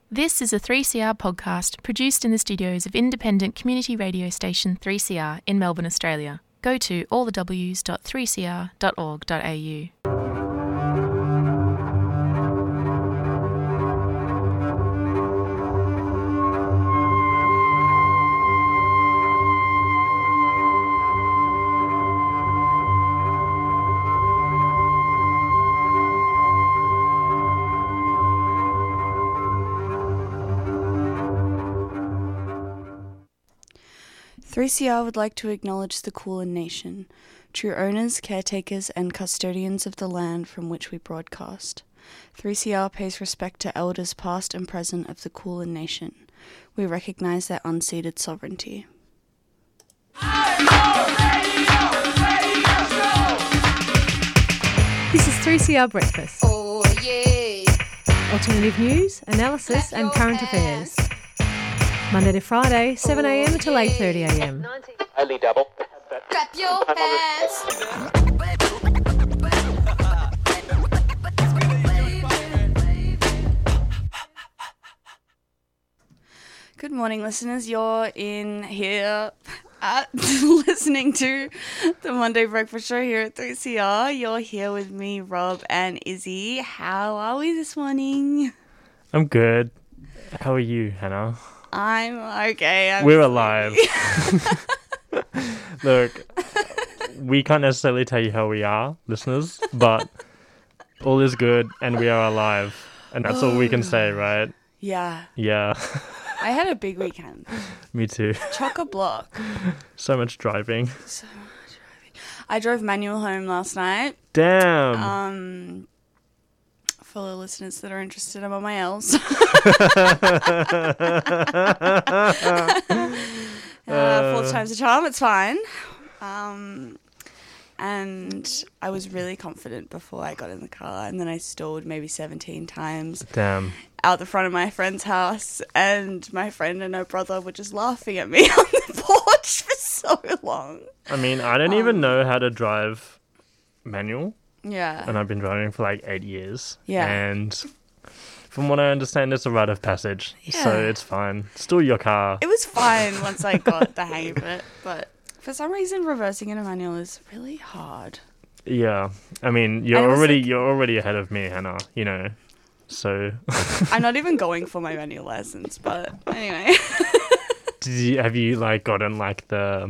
This is a 3CR podcast produced in the studios of independent community radio station 3CR in Melbourne, Australia. Go to allthews.3cr.org.au. "3CR would like to acknowledge the Kulin Nation, true owners, caretakers and custodians of the land from which we broadcast. 3CR pays respect to elders past and present of the Kulin Nation. We recognise their unceded sovereignty." This is 3CR Breakfast. Oh yeah. Alternative news, analysis and current affairs. Monday to Friday, 7am until 8:30am. Only double. Clap your hands. Good morning, listeners. You're in here listening to the Monday Breakfast Show here at 3CR. You're here with me, Rob and Izzy. How are we this morning? I'm good. How are you, Hannah? I'm okay. We're alive. Look, we can't necessarily tell you how we are, listeners, but all is good and we are alive. And that's all we can say, right? Yeah. Yeah. I had a big weekend. Me too. Chock-a-block. So much driving. So much driving. I drove manual home last night. Damn. For the listeners that are interested, I'm on my L's. Fourth time's a charm, it's fine. And I was really confident before I got in the car, and then I stalled maybe 17 times Damn. out the front of my friend's house, and my friend and her brother were just laughing at me on the porch for so long. I mean, I don't even know how to drive manual. Yeah. And I've been driving for like 8 years. Yeah. And from what I understand, it's a rite of passage. Yeah. So it's fine. Still your car. It was fine once I got the hang of it, but for some reason reversing in a manual is really hard. Yeah. I mean, And it was you're already ahead of me, Hannah, you know. So I'm not even going for my manual license, but anyway. have you like gotten like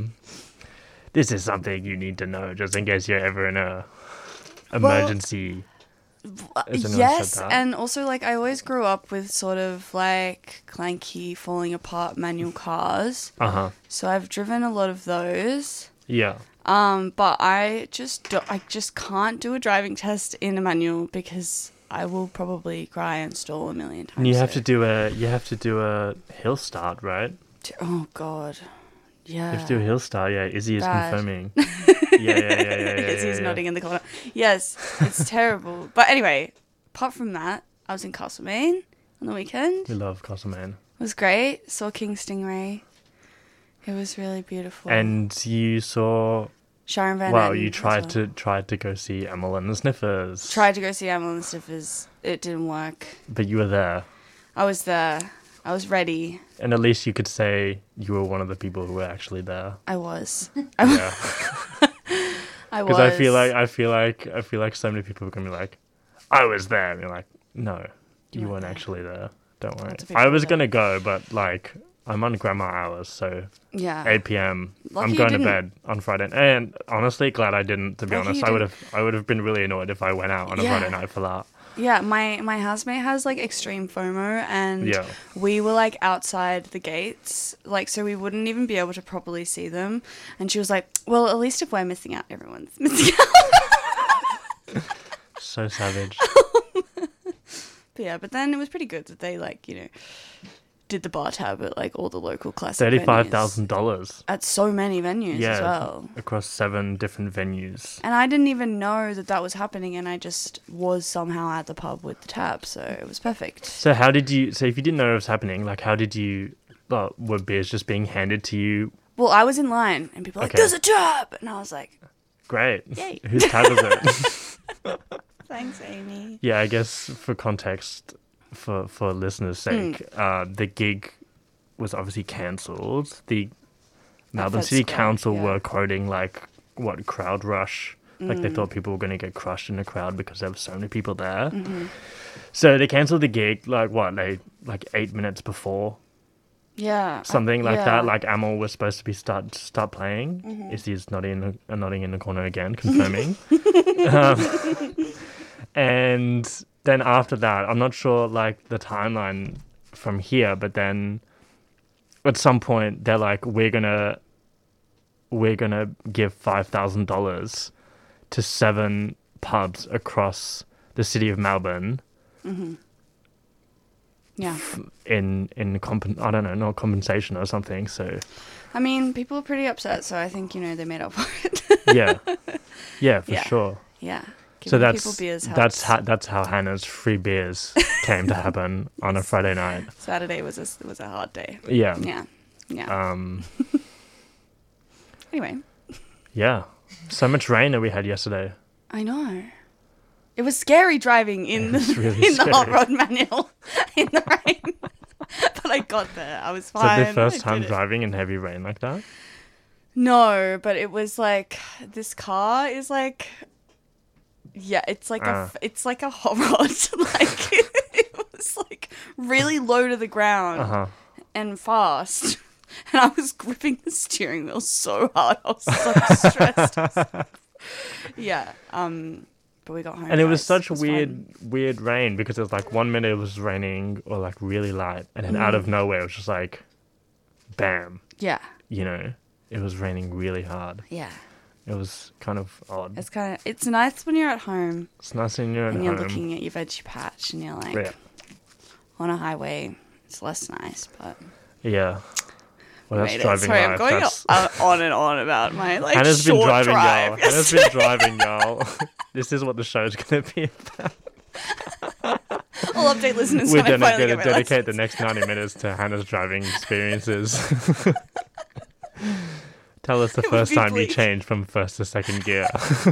this is something you need to know just in case you're ever in a emergency? Has anyone Yes, said that? and also like I always grew up with sort of like clanky, falling apart manual cars. Uh-huh. So I've driven a lot of those. Yeah. But I just can't do a driving test in a manual because I will probably cry and stall a million times. And you have to do a hill start, right? Oh god. Yeah. You have to do a hill start, yeah. Izzy is Bad. confirming. Yeah. Izzy's nodding in the corner. Yes, it's terrible. But anyway, apart from that, I was in Castlemaine on the weekend. We love Castlemaine. It was great. Saw King Stingray. It was really beautiful. And you saw Sharon Van wow, Etten you as tried well. to go see Emil and the Sniffers. Tried to go see Emil and the Sniffers. It didn't work. But you were there. I was there. I was ready. And at least you could say you were one of the people who were actually there. I was. Yeah. I was. Because I feel like so many people are gonna be like, I was there, and you're like, no, you weren't actually there. Don't worry. Lots of people I was were gonna go, but like I'm on grandma hours, so Yeah. 8 p.m. Lucky I'm you going to didn't. bed on Friday. And honestly, glad I didn't. To be Lucky honest, you I would have been really annoyed if I went out on a Yeah. Friday night for that. Yeah, my housemate has like extreme FOMO, and Yeah. we were like outside the gates, like so we wouldn't even be able to properly see them. And she was like, "Well, at least if we're missing out, everyone's missing out." So savage. But yeah, but then it was pretty good that they like did the bar tab at like all the local classic venues. $35,000. At so many venues as well. Across 7 different venues. And I didn't even know that was happening, and I just was somehow at the pub with the tab, so it was perfect. So how did you? So if you didn't know it was happening, like how did you? Were beers just being handed to you? Well, I was in line, and people were like, Okay. "There's a tab!" And I was like, Great. Yay. Whose tab is it? "Thanks, Amy." Yeah, I guess for context, for listeners' sake, the gig was obviously cancelled. The Melbourne City Council were quoting like what crowd rush. Like they thought people were going to get crushed in the crowd because there were so many people there. So they cancelled the gig like 8 minutes before. Yeah. Something like that. Like Amal was supposed to be start playing. Izzy's nodding in the corner again, confirming. And then after that, I'm not sure like the timeline from here, but then at some point they're like, we're gonna give $5,000 to 7 pubs across the city of Melbourne. Yeah. In I don't know, not compensation or something. So, I mean, people are pretty upset, so I think they made up for it. yeah, for sure. Yeah. So Giving people beers helps. that's how Hannah's free beers came to happen on a Friday night. Saturday was a hard day. Yeah. Yeah. Anyway. Yeah. So much rain that we had yesterday. I know. It was scary driving in the hot rod manual in the rain. But I got there. I was fine. So the first time driving in heavy rain like that? No, but it was like this car is like it's like a hot rod. Like it was like really low to the ground and fast. And I was gripping the steering wheel so hard. I was so stressed. Yeah. But we got home. And it was such weird rain because it was like 1 minute it was raining or like really light, and then out of nowhere it was just like, bam. Yeah. It was raining really hard. Yeah. It was kind of odd. It's nice when you're at home. It's nice when you're at home. And you're looking at your veggie patch and you're like, on a highway, it's less nice, but. Yeah. Well, that's driving. Sorry, life. I'm going on and on about my Hannah's short been driving, drive. y'all. Hannah's been driving, y'all. This is what the show's going to be about. I'll update listeners We're when I finally going to get my dedicate the license. next 90 minutes to Hannah's driving experiences. Tell us the first time you changed from first to second gear.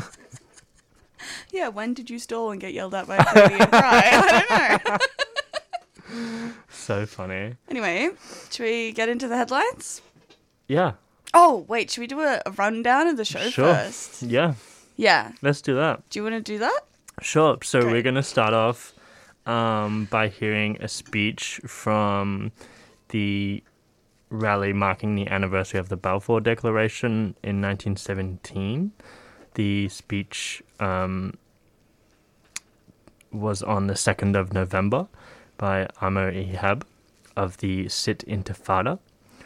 Yeah, when did you stall and get yelled at by a lady and cry? I don't know. So funny. Anyway, should we get into the headlines? Yeah. Oh, wait, should we do a rundown of the show first? Yeah. Yeah. Let's do that. Do you want to do that? Sure. So Great. We're going to start off by hearing a speech from the rally marking the anniversary of the Balfour Declaration in 1917. The speech was on the 2nd of November by Amr Ihab of the Sit Intifada.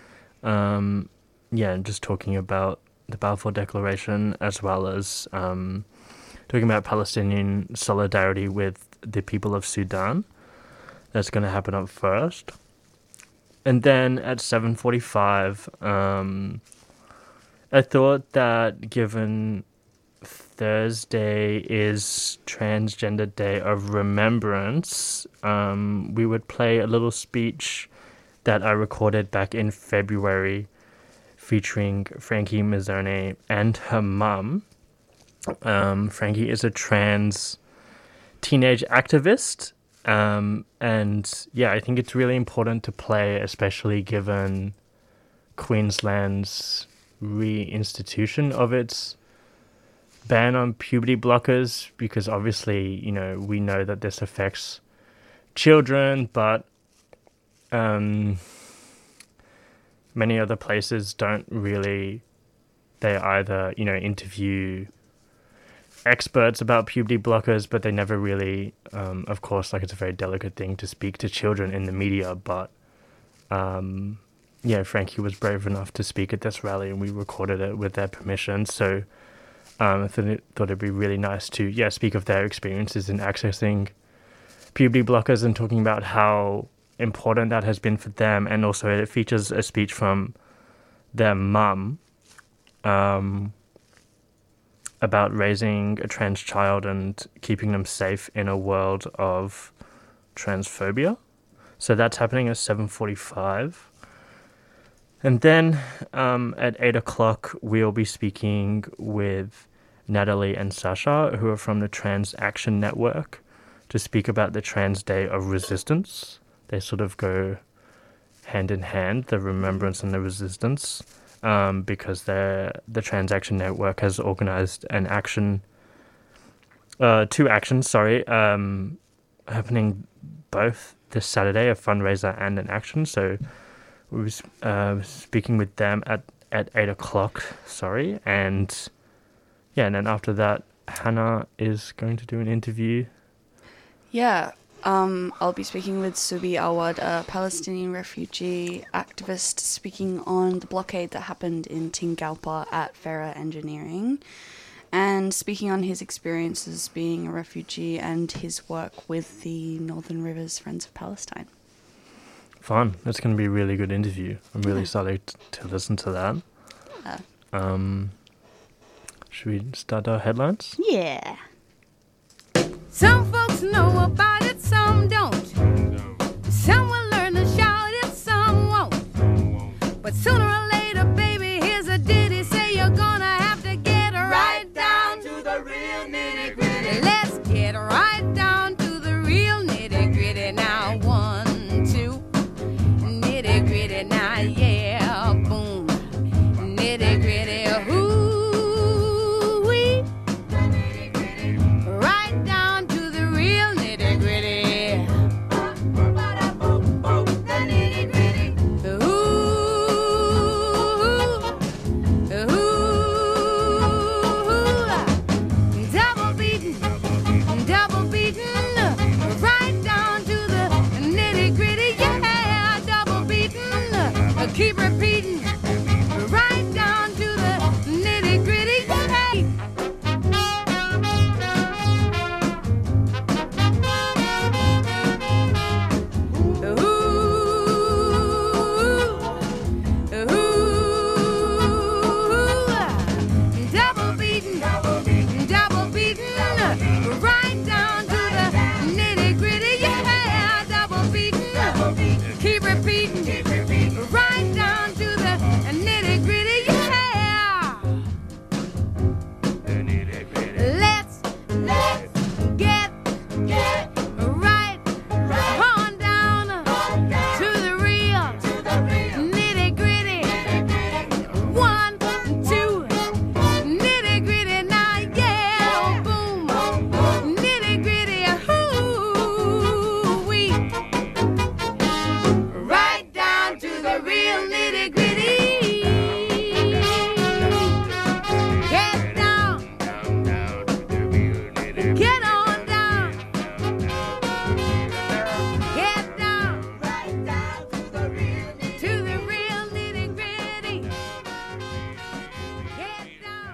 Just talking about the Balfour Declaration as well as talking about Palestinian solidarity with the people of Sudan. That's going to happen up first. And then at 7:45, I thought that given Thursday is Transgender Day of Remembrance, we would play a little speech that I recorded back in February featuring Frankie Mazzone and her mum. Frankie is a trans teenage activist. I think it's really important to play, especially given Queensland's reinstitution of its ban on puberty blockers, because obviously, we know that this affects children, but many other places don't really. They either, interview experts about puberty blockers, but they never really, of course, it's a very delicate thing to speak to children in the media, but Frankie was brave enough to speak at this rally and we recorded it with their permission. So I thought it'd be really nice to, speak of their experiences in accessing puberty blockers and talking about how important that has been for them. And also it features a speech from their mum about raising a trans child and keeping them safe in a world of transphobia. So that's happening at 7:45. And then at 8 o'clock, we'll be speaking with Natalie and Sasha, who are from the Trans Action Network, to speak about the Trans Day of Resistance. They sort of go hand in hand, the remembrance and the resistance, because the Trans Action Network has organised an action, two actions, happening both this Saturday, a fundraiser and an action. So we was speaking with them at 8 o'clock, and then after that, Hannah is going to do an interview. Yeah, I'll be speaking with Subi Awad, a Palestinian refugee activist, speaking on the blockade that happened in Tingalpa at Farah Engineering, and speaking on his experiences being a refugee and his work with the Northern Rivers Friends of Palestine. Fun. That's going to be a really good interview. I'm really excited to listen to that. Should we start our headlines? Yeah. Some folks know about it, some don't. Some will learn to shout it, some won't. But sooner or later, baby, here's a ditty. Say you're gonna have to get right down to the real nitty-gritty. Let's get right down to the real nitty-gritty now. 1, 2, nitty-gritty now, yeah, boom. Nitty-gritty, ooh-wee. Right down to the real nitty-gritty. Double beaten, right down to the nitty-gritty, yeah, double beaten, keep repeating, right down to the nitty-gritty, yeah. Double beaten, right down to the nitty-gritty, yeah, double beaten, keep repeating, right down to the nitty-gritty, yeah. Let's get right on down to the real nitty-gritty. 1, 2, nitty-gritty now, yeah, boom. Nitty-gritty, ooh-wee. Right down to the real nitty-gritty. Get down, get on down, get down, right down to the real nitty-gritty. Get down.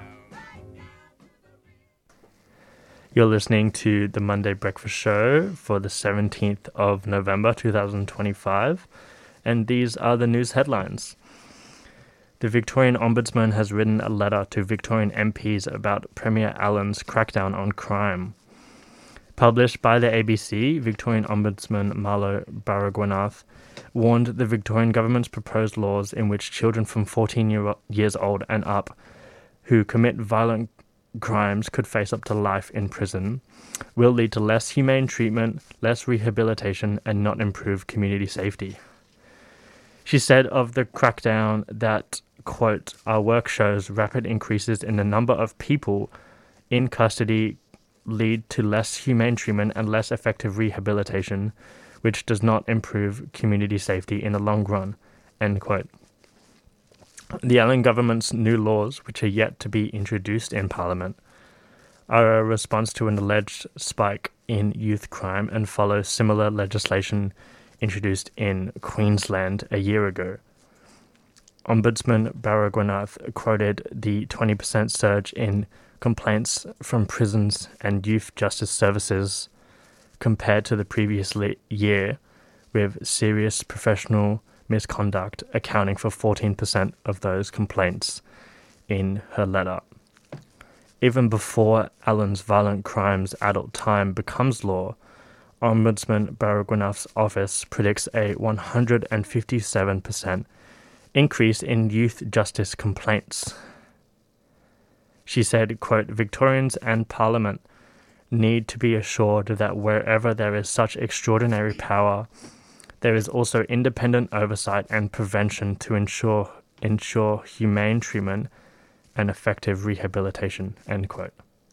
You're listening to the Monday Breakfast Show for the 17th of November 2025, and these are the news headlines. The Victorian Ombudsman has written a letter to Victorian MPs about Premier Allen's crackdown on crime. Published by the ABC, Victorian Ombudsman Marlo Baragwanath warned the Victorian government's proposed laws in which children from 14 years old and up who commit violent crimes could face up to life in prison will lead to less humane treatment, less rehabilitation, and not improve community safety. She said of the crackdown that, quote, "Our work shows rapid increases in the number of people in custody lead to less humane treatment and less effective rehabilitation, which does not improve community safety in the long run," end quote. The Allen government's new laws, which are yet to be introduced in Parliament, are a response to an alleged spike in youth crime and follow similar legislation introduced in Queensland a year ago. Ombudsman Baragwanath quoted the 20% surge in complaints from prisons and youth justice services compared to the previous year, with serious professional misconduct accounting for 14% of those complaints in her letter. Even before Allen's violent crimes adult time becomes law, Ombudsman Baragwanath's office predicts a 157% increase in youth justice complaints. She said, quote, "Victorians and Parliament need to be assured that wherever there is such extraordinary power, there is also independent oversight and prevention to ensure humane treatment and effective rehabilitation, end quote.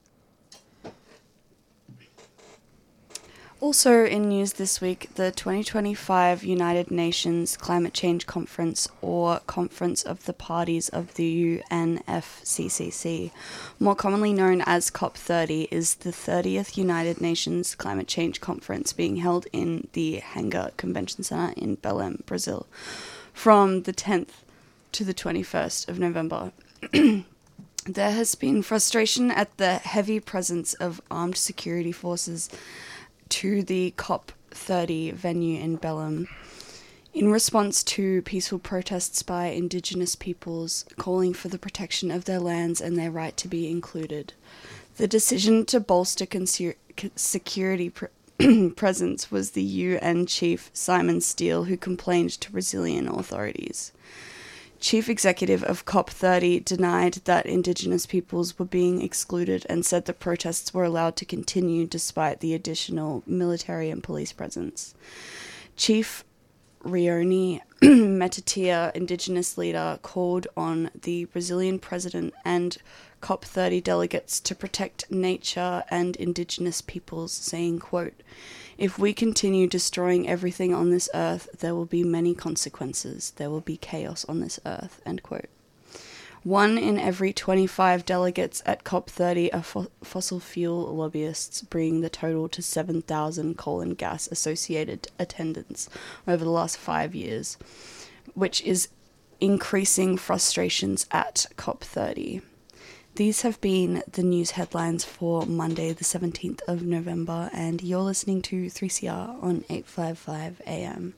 Also in news this week, the 2025 United Nations Climate Change Conference, or Conference of the Parties of the UNFCCC, more commonly known as COP30, is the 30th United Nations Climate Change Conference being held in the Hangar Convention Center in Belém, Brazil, from the 10th to the 21st of November. There has been frustration at the heavy presence of armed security forces to the COP30 venue in Belém, in response to peaceful protests by Indigenous peoples calling for the protection of their lands and their right to be included. The decision to bolster security presence was the UN chief Simon Steele, who complained to Brazilian authorities. Chief executive of COP30 denied that Indigenous peoples were being excluded and said the protests were allowed to continue despite the additional military and police presence. Chief Rione Metatia, Indigenous leader, called on the Brazilian president and COP30 delegates to protect nature and Indigenous peoples, saying, quote, "If we continue destroying everything on this earth, there will be many consequences. There will be chaos on this earth," end quote. 1 in every 25 delegates at COP30 are fossil fuel lobbyists, bringing the total to 7,000 coal and gas associated attendants over the last 5 years, which is increasing frustrations at COP30. These have been the news headlines for Monday, the 17th of November, and you're listening to 3CR on 855 AM.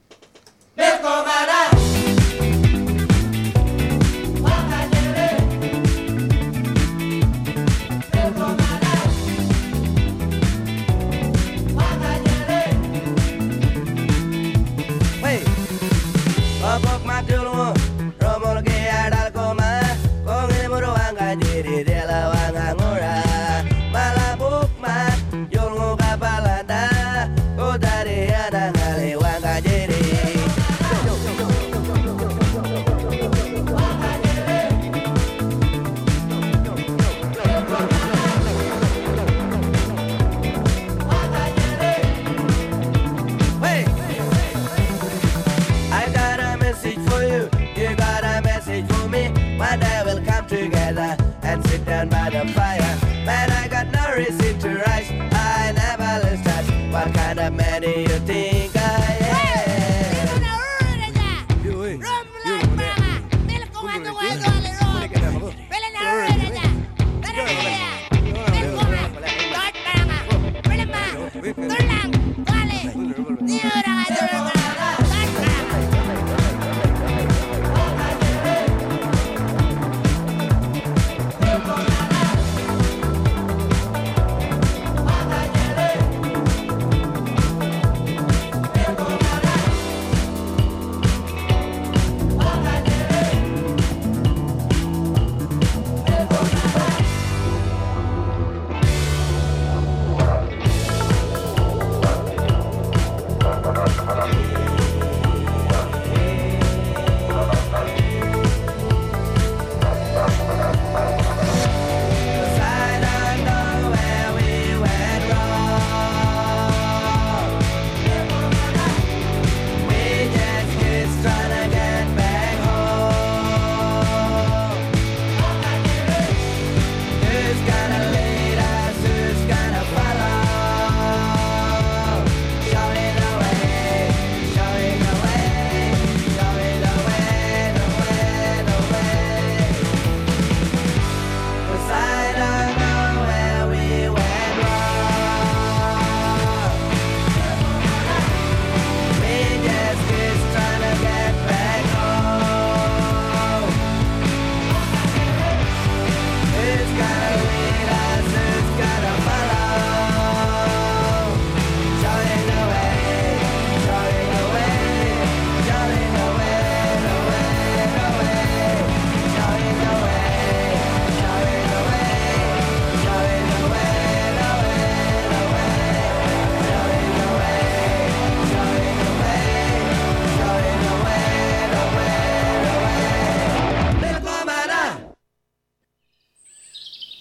Down by the fire, man, I got no reason to rush. I never lose touch. What kind of man do you think I am?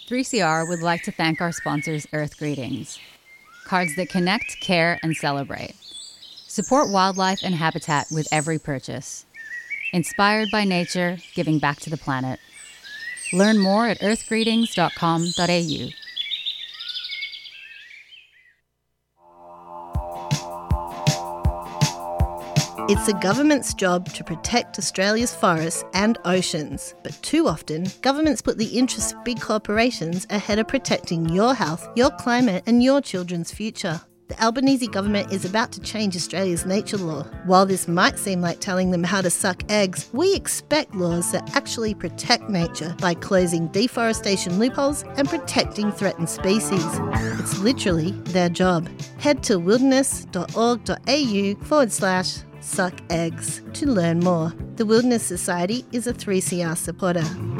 3CR would like to thank our sponsors, Earth Greetings. Cards that connect, care, and celebrate. Support wildlife and habitat with every purchase. Inspired by nature, giving back to the planet. Learn more at earthgreetings.com.au. It's the government's job to protect Australia's forests and oceans, but too often, governments put the interests of big corporations ahead of protecting your health, your climate and your children's future. The Albanese government is about to change Australia's nature law. While this might seem like telling them how to suck eggs, we expect laws that actually protect nature by closing deforestation loopholes and protecting threatened species. It's literally their job. Head to wilderness.org.au/suck eggs to learn more. The Wilderness Society is a 3CR supporter.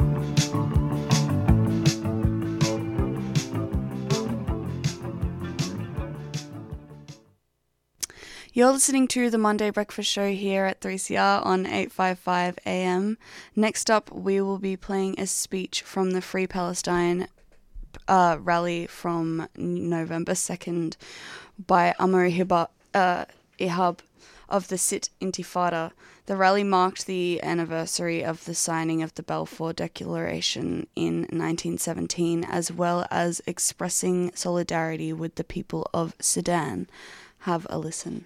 You're listening to the Monday Breakfast Show here at 3CR on 855 AM. Next up, we will be playing a speech from the Free Palestine rally from November 2nd by Amr Ihab of the Sit Intifada. The rally marked the anniversary of the signing of the Balfour Declaration in 1917, as well as expressing solidarity with the people of Sudan. Have a listen.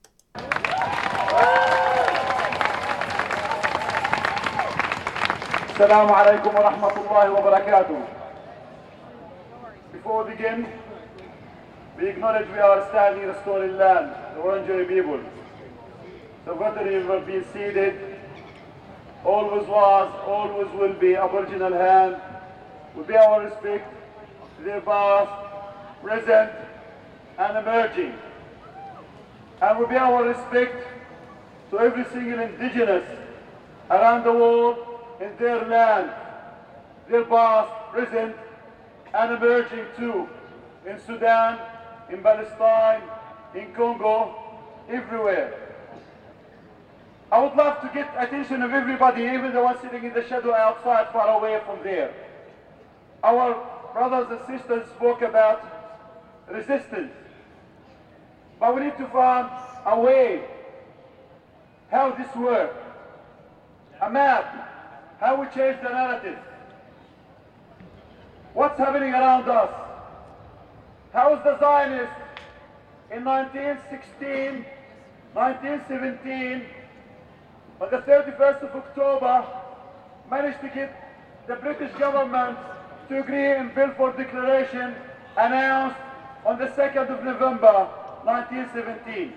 Assalamu alaikum wa rahmatullahi wa barakatuh. Before we begin, we acknowledge we are standing in a stolen land, the Wurundjeri people. The veterans will be ceded, always was, always will be Aboriginal hand. We pay our respect to their past, present, and emerging. And we pay our respect to every single indigenous around the world in their land, their past, present, and emerging too, in Sudan, in Palestine, in Congo, everywhere. I would love to get attention of everybody, even the ones sitting in the shadow outside, far away from there. Our brothers and sisters spoke about resistance. But we need to find a way how this works, a map, how we change the narrative. What's happening around us? How is the Zionists in 1916, 1917, on the 31st of October, managed to get the British government to agree in Balfour Declaration announced on the 2nd of November, 1917.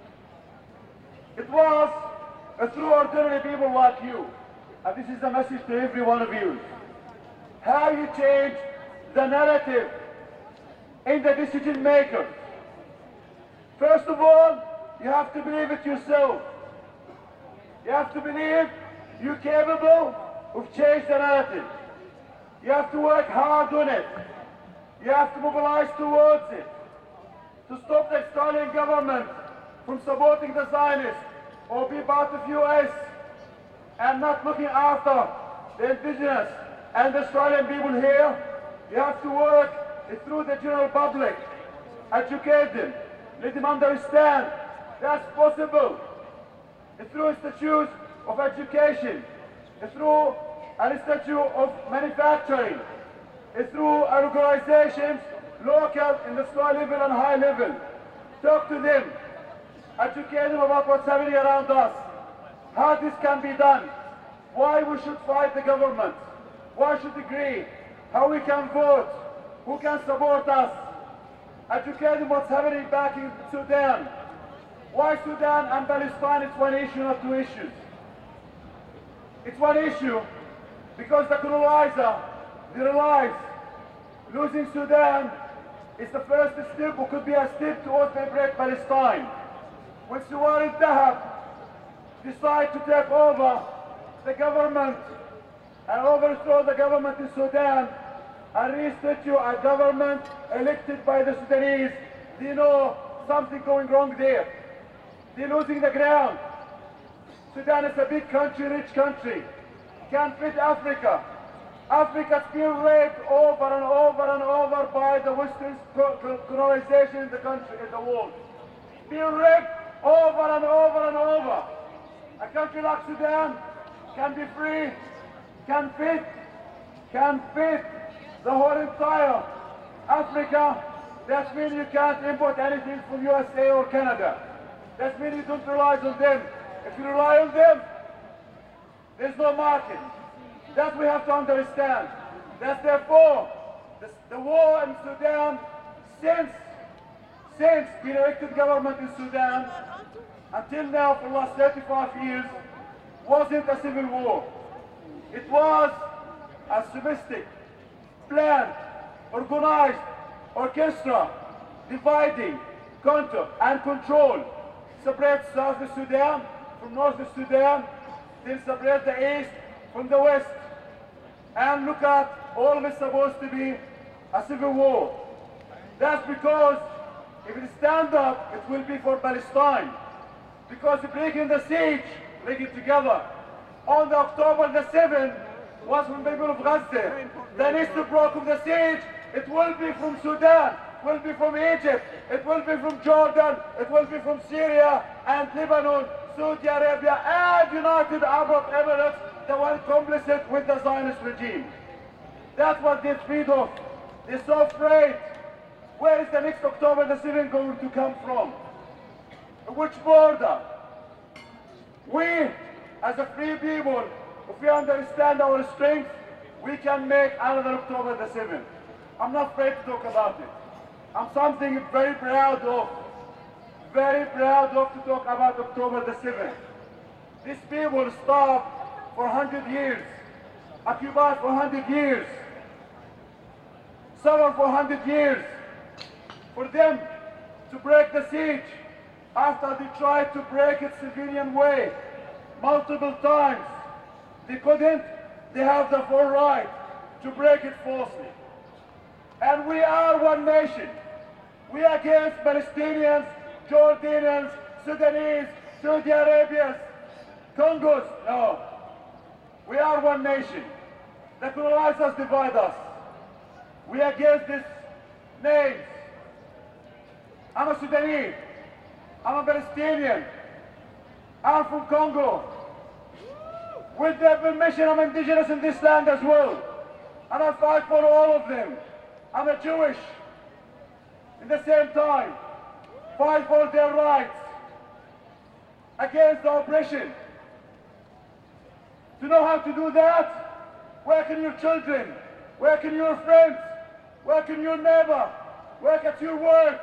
It was through ordinary people like you, and this is a message to every one of you, how you change the narrative in the decision makers. First of all, you have to believe it yourself. You have to believe you're capable of changing the narrative. You have to work hard on it. You have to mobilize towards it. To stop the Australian government from supporting the Zionists or be part of US and not looking after the indigenous and the Australian people here, you have to work through the general public, educate them, let them understand that's possible. Through institutes of education, through an institute of manufacturing, through organizations, local, industrial level and high level. Talk to them, educate them about what's happening around us, how this can be done, why we should fight the government, why we should agree, how we can vote, who can support us, educate them what's happening back in Sudan. Why Sudan and Palestine is one issue, not two issues. It's one issue because the colonizer, they realize losing Sudan is the first step, or could be a step towards liberate Palestine. When Suwar al-Dahab decide to take over the government and overthrow the government in Sudan and reinstitute a government elected by the Sudanese, they know something going wrong there. They're losing the ground. Sudan is a big country, rich country. Can feed Africa. Africa's been raped over and over and over by the Western colonization in the country, in the world. Been raped over and over and over. A country like Sudan can be free, can fit the whole entire Africa. That means you can't import anything from USA or Canada. That means you don't rely on them. If you rely on them, there's no market. That we have to understand. That's therefore the war in Sudan, since the elected government in Sudan, until now for the last 35 years, wasn't a civil war. It was a sophisticated, planned, organized orchestra, dividing, control and control. Separate South Sudan from North Sudan, then separate the East from the West. And look at, all of it's supposed to be a civil war. That's because if it stands up, it will be for Palestine. Because breaking the siege, break it together. On the October the 7th was from the people of Gaza. The next broke of the siege, it will be from Sudan, it will be from Egypt, it will be from Jordan, it will be from Syria and Lebanon, Saudi Arabia and United Arab Emirates, the one complicit with the Zionist regime. That's what they're afraid of. They're so afraid. Where is the next October the 7th going to come from? Which border? We, as a free people, if we understand our strength, we can make another October the 7th. I'm not afraid to talk about it. I'm something very proud of. Very proud of to talk about October the 7th. These people starved for 100 years, occupied for 100 years, suffered for 100 years. For them to break the siege after they tried to break it civilian way multiple times, they couldn't. They have the full right to break it falsely. And we are one nation. We are against Palestinians, Jordanians, Sudanese, Saudi Arabians, Congos. No. We are one nation. The colonizers divide us. We are against these names. I'm a Sudanese. I'm a Palestinian. I'm from Congo. With their permission, I'm indigenous in this land as well. And I fight for all of them. I'm a Jewish. In the same time, fight for their rights against the oppression. To know how to do that, where can your children, where can your friends, where can your neighbor, work at your work?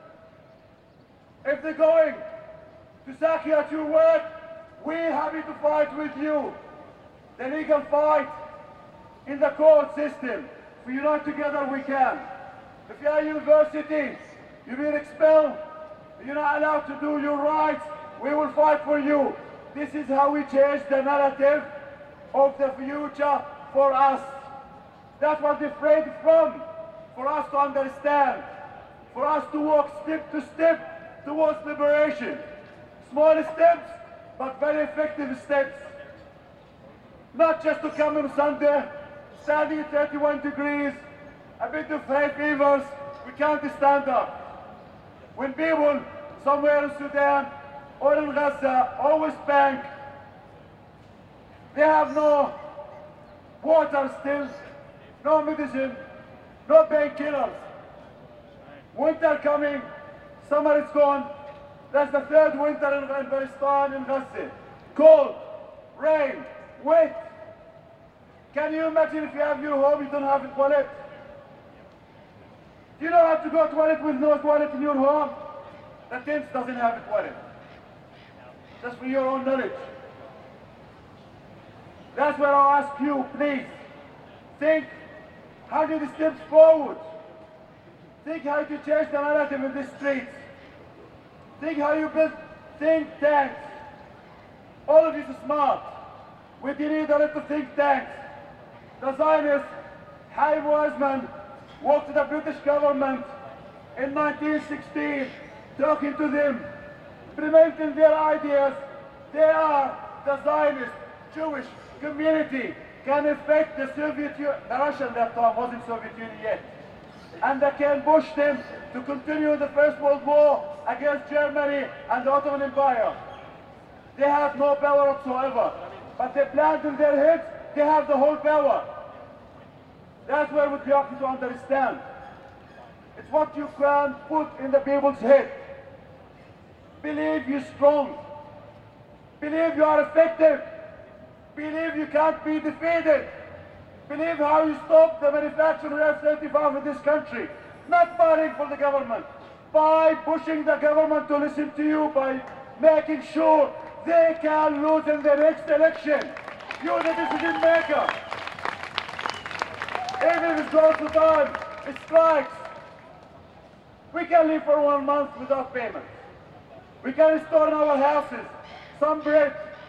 If they're going to sack you at your work, we're happy to fight with you. The legal fight in the court system. If we unite together, we can. If you are a university, you've been expelled, you're not allowed to do your rights, we will fight for you. This is how we change the narrative of the future for us. That's what they're afraid from, for us to understand, for us to walk step to step towards liberation. Small steps, but very effective steps. Not just to come on Sunday, standing at 31 degrees, a bit of hay fevers, we can't stand up. When people somewhere in Sudan or in Gaza or West Bank, they have no water still, no medicine, no painkillers. Winter coming, summer is gone. That's the third winter in Palestine and Gaza. Cold, rain, wet. Can you imagine if you have your home, you don't have a toilet? Do you know how to go to the toilet with no toilet in your home? The tent doesn't have a toilet. Just for your own knowledge. That's where I'll ask you, please. Think 100 steps forward. Think how to change the narrative in the streets. Think how you build think tanks. All of you are smart. We need a little think tanks. The Zionist Chaim Weizmann walked to the British government in 1916, talking to them, implementing their ideas. They are the Zionist Jewish community can affect the Soviet Union, the Russian that time wasn't Soviet Union yet. And they can push them to continue the First World War against Germany and the Ottoman Empire. They have no power whatsoever. But they plant in their heads, they have the whole power. That's where we have to understand. It's what you can put in the people's head. Believe you're strong. Believe you are effective. Believe you can't be defeated. Believe how you stop the manufacture of F-35 in this country. Not by running for the government, by pushing the government to listen to you, by making sure they can lose in the next election. You're the decision maker. Even if it goes to time, it strikes. We can live for 1 month without payment. We can store in our houses some bread,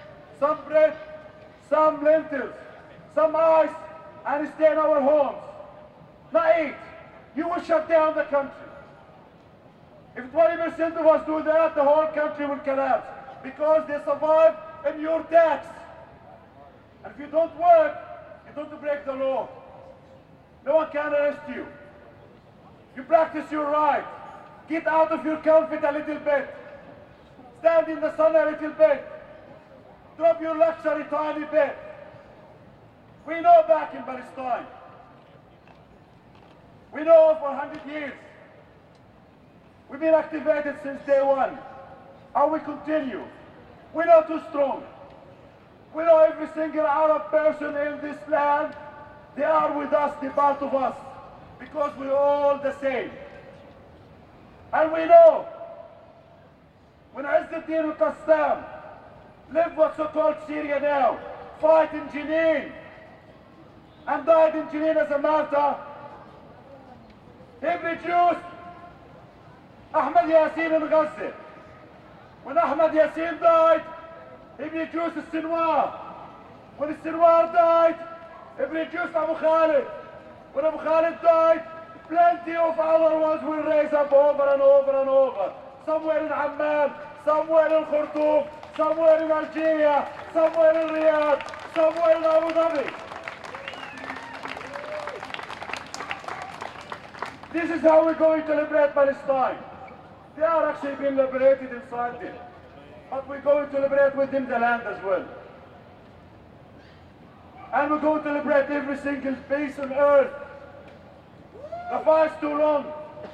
some lentils, some ice, and stay in our homes. Not eat. You will shut down the country. If 20% of us do that, the whole country will collapse because they survive in your tax. And if you don't work, you don't break the law. No one can arrest you. You practice your right. Get out of your comfort a little bit. Stand in the sun a little bit. Drop your luxury tiny bit. We know back in Palestine. We know for 100 years. We've been activated since day one. And we continue. We're not too strong. We know every single Arab person in this land, they are with us, they're part of us. Because we're all the same. And we know when Izz-ad-Din al-Qassam lived what's so-called Syria now, fight in Jenin, and died in Jenin as a martyr, he produced Ahmed Yassin in Gaza. When Ahmed Yassin died, he produced Sinwar. When Sinwar died, he produced Abu Khalid. When Abu Khalid died, plenty of other ones will raise up over and over and over. Somewhere in Amman, somewhere in Khartoum, somewhere in Algeria, somewhere in Riyadh, somewhere in Abu Dhabi. This is how we're going to liberate Palestine. They are actually being liberated inside them. But we're going to liberate with them the land as well. And we're going to liberate every single piece on earth. The fight's too long.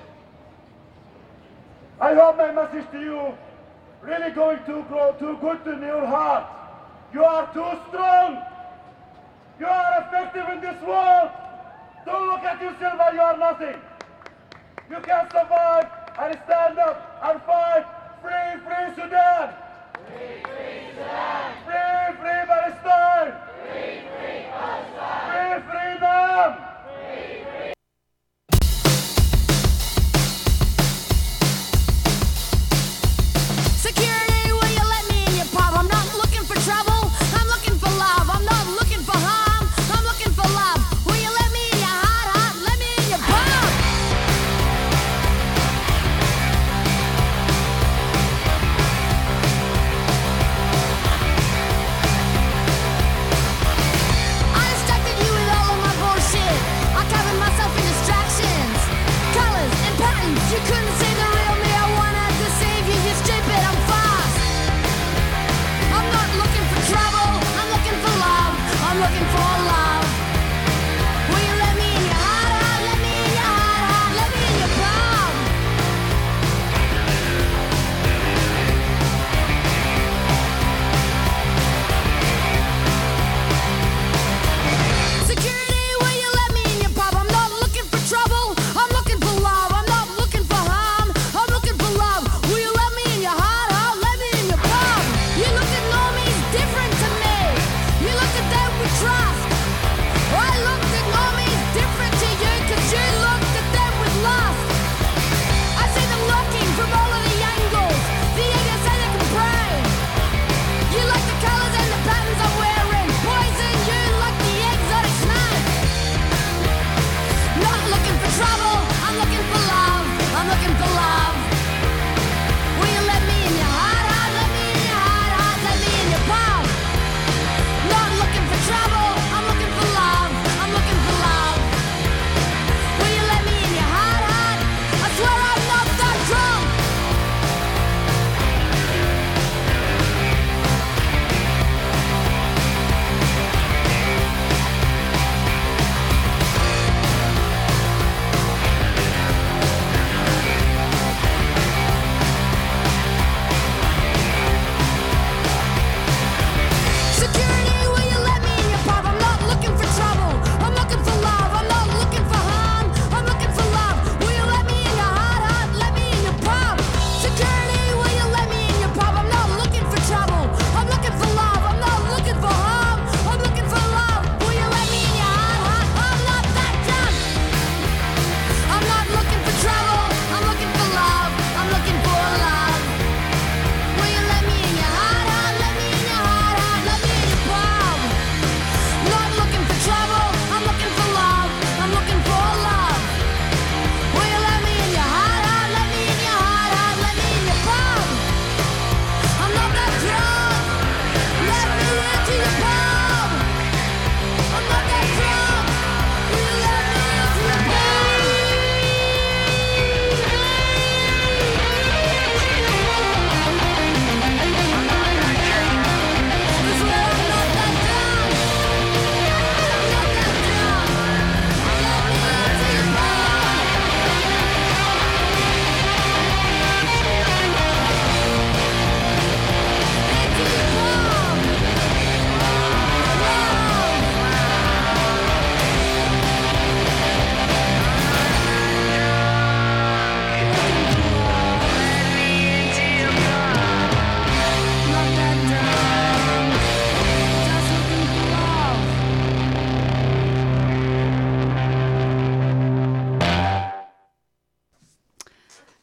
I hope my message to you really going to grow too good in your heart. You are too strong. You are effective in this world. Don't look at yourself as you are nothing. You can survive and stand up and fight. Free, free Sudan. Free, free Sudan. Free, free Palestine. Free, free Palestine. Free, free Nam. Free, free. Security, will you let me in your pub? I'm not looking for trouble. I'm looking for love. I'm not looking for harm. I'm looking for love. Will you let me in your heart, heart? Let me in your pub. I distracted you with all of my bullshit. I covered myself in distractions, colors and patterns. You couldn't see the real me. I wanted to save you. You're stupid. I'm fast. I'm not looking for trouble. I'm looking for love. I'm looking for love. Will you let me in your heart, heart? Let me in your heart, heart. Let me in your palm. Security, will you let me in your pub? I'm not looking for trouble. I'm looking for love. I'm not looking for harm. I'm looking for love. Will you let me in your heart, heart? Let me in your pub. You look at normies different to me. You look at them with trust.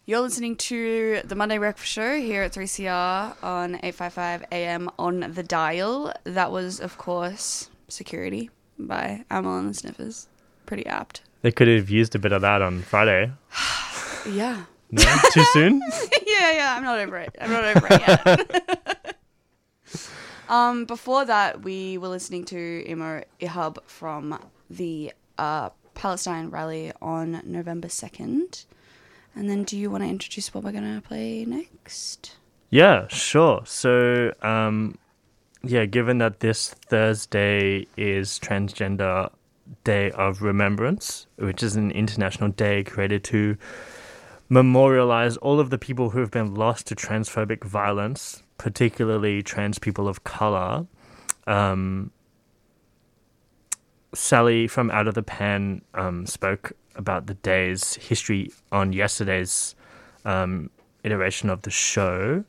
You're listening to the Monday Breakfast Show here at 3CR on 855 AM on the dial. That was, of course, Security by Amyl and the Sniffers. Pretty apt. They could have used a bit of that on Friday. Yeah. No? Too soon? Yeah, I'm not over it. Yet. Before that, we were listening to Imo Ihab from the Palestine rally on November 2nd. And then do you want to introduce what we're going to play next? Yeah, sure. So, given that this Thursday is Transgender Day of Remembrance, which is an international day created to memorialize all of the people who have been lost to transphobic violence, particularly trans people of color. Sally from Out of the Pan spoke about the day's history on yesterday's iteration of the show,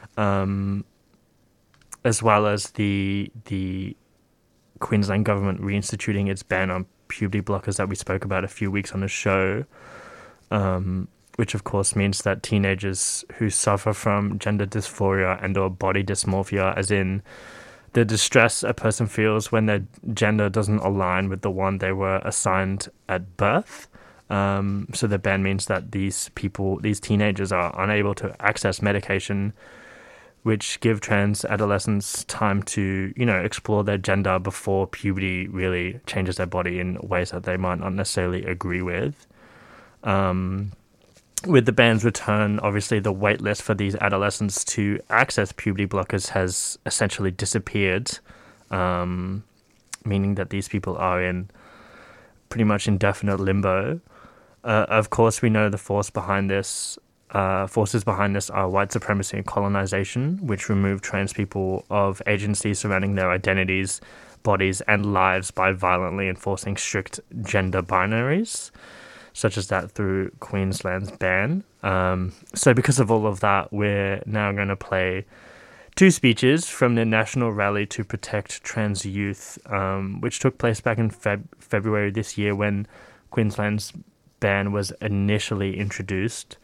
as well as the Queensland government reinstituting its ban on puberty blockers that we spoke about a few weeks on the show, which of course means that teenagers who suffer from gender dysphoria and or body dysmorphia, as in the distress a person feels when their gender doesn't align with the one they were assigned at birth. So the ban means that these teenagers are unable to access medication, which give trans adolescents time to, explore their gender before puberty really changes their body in ways that they might not necessarily agree with. With the ban's return, obviously the wait list for these adolescents to access puberty blockers has essentially disappeared, meaning that these people are in pretty much indefinite limbo. Of course, we know the forces behind this are white supremacy and colonization, which remove trans people of agency surrounding their identities, bodies, and lives by violently enforcing strict gender binaries, such as that through Queensland's ban. So because of all of that, we're now going to play two speeches from the National Rally to Protect Trans Youth, which took place back in February this year when Queensland's ban was initially introduced.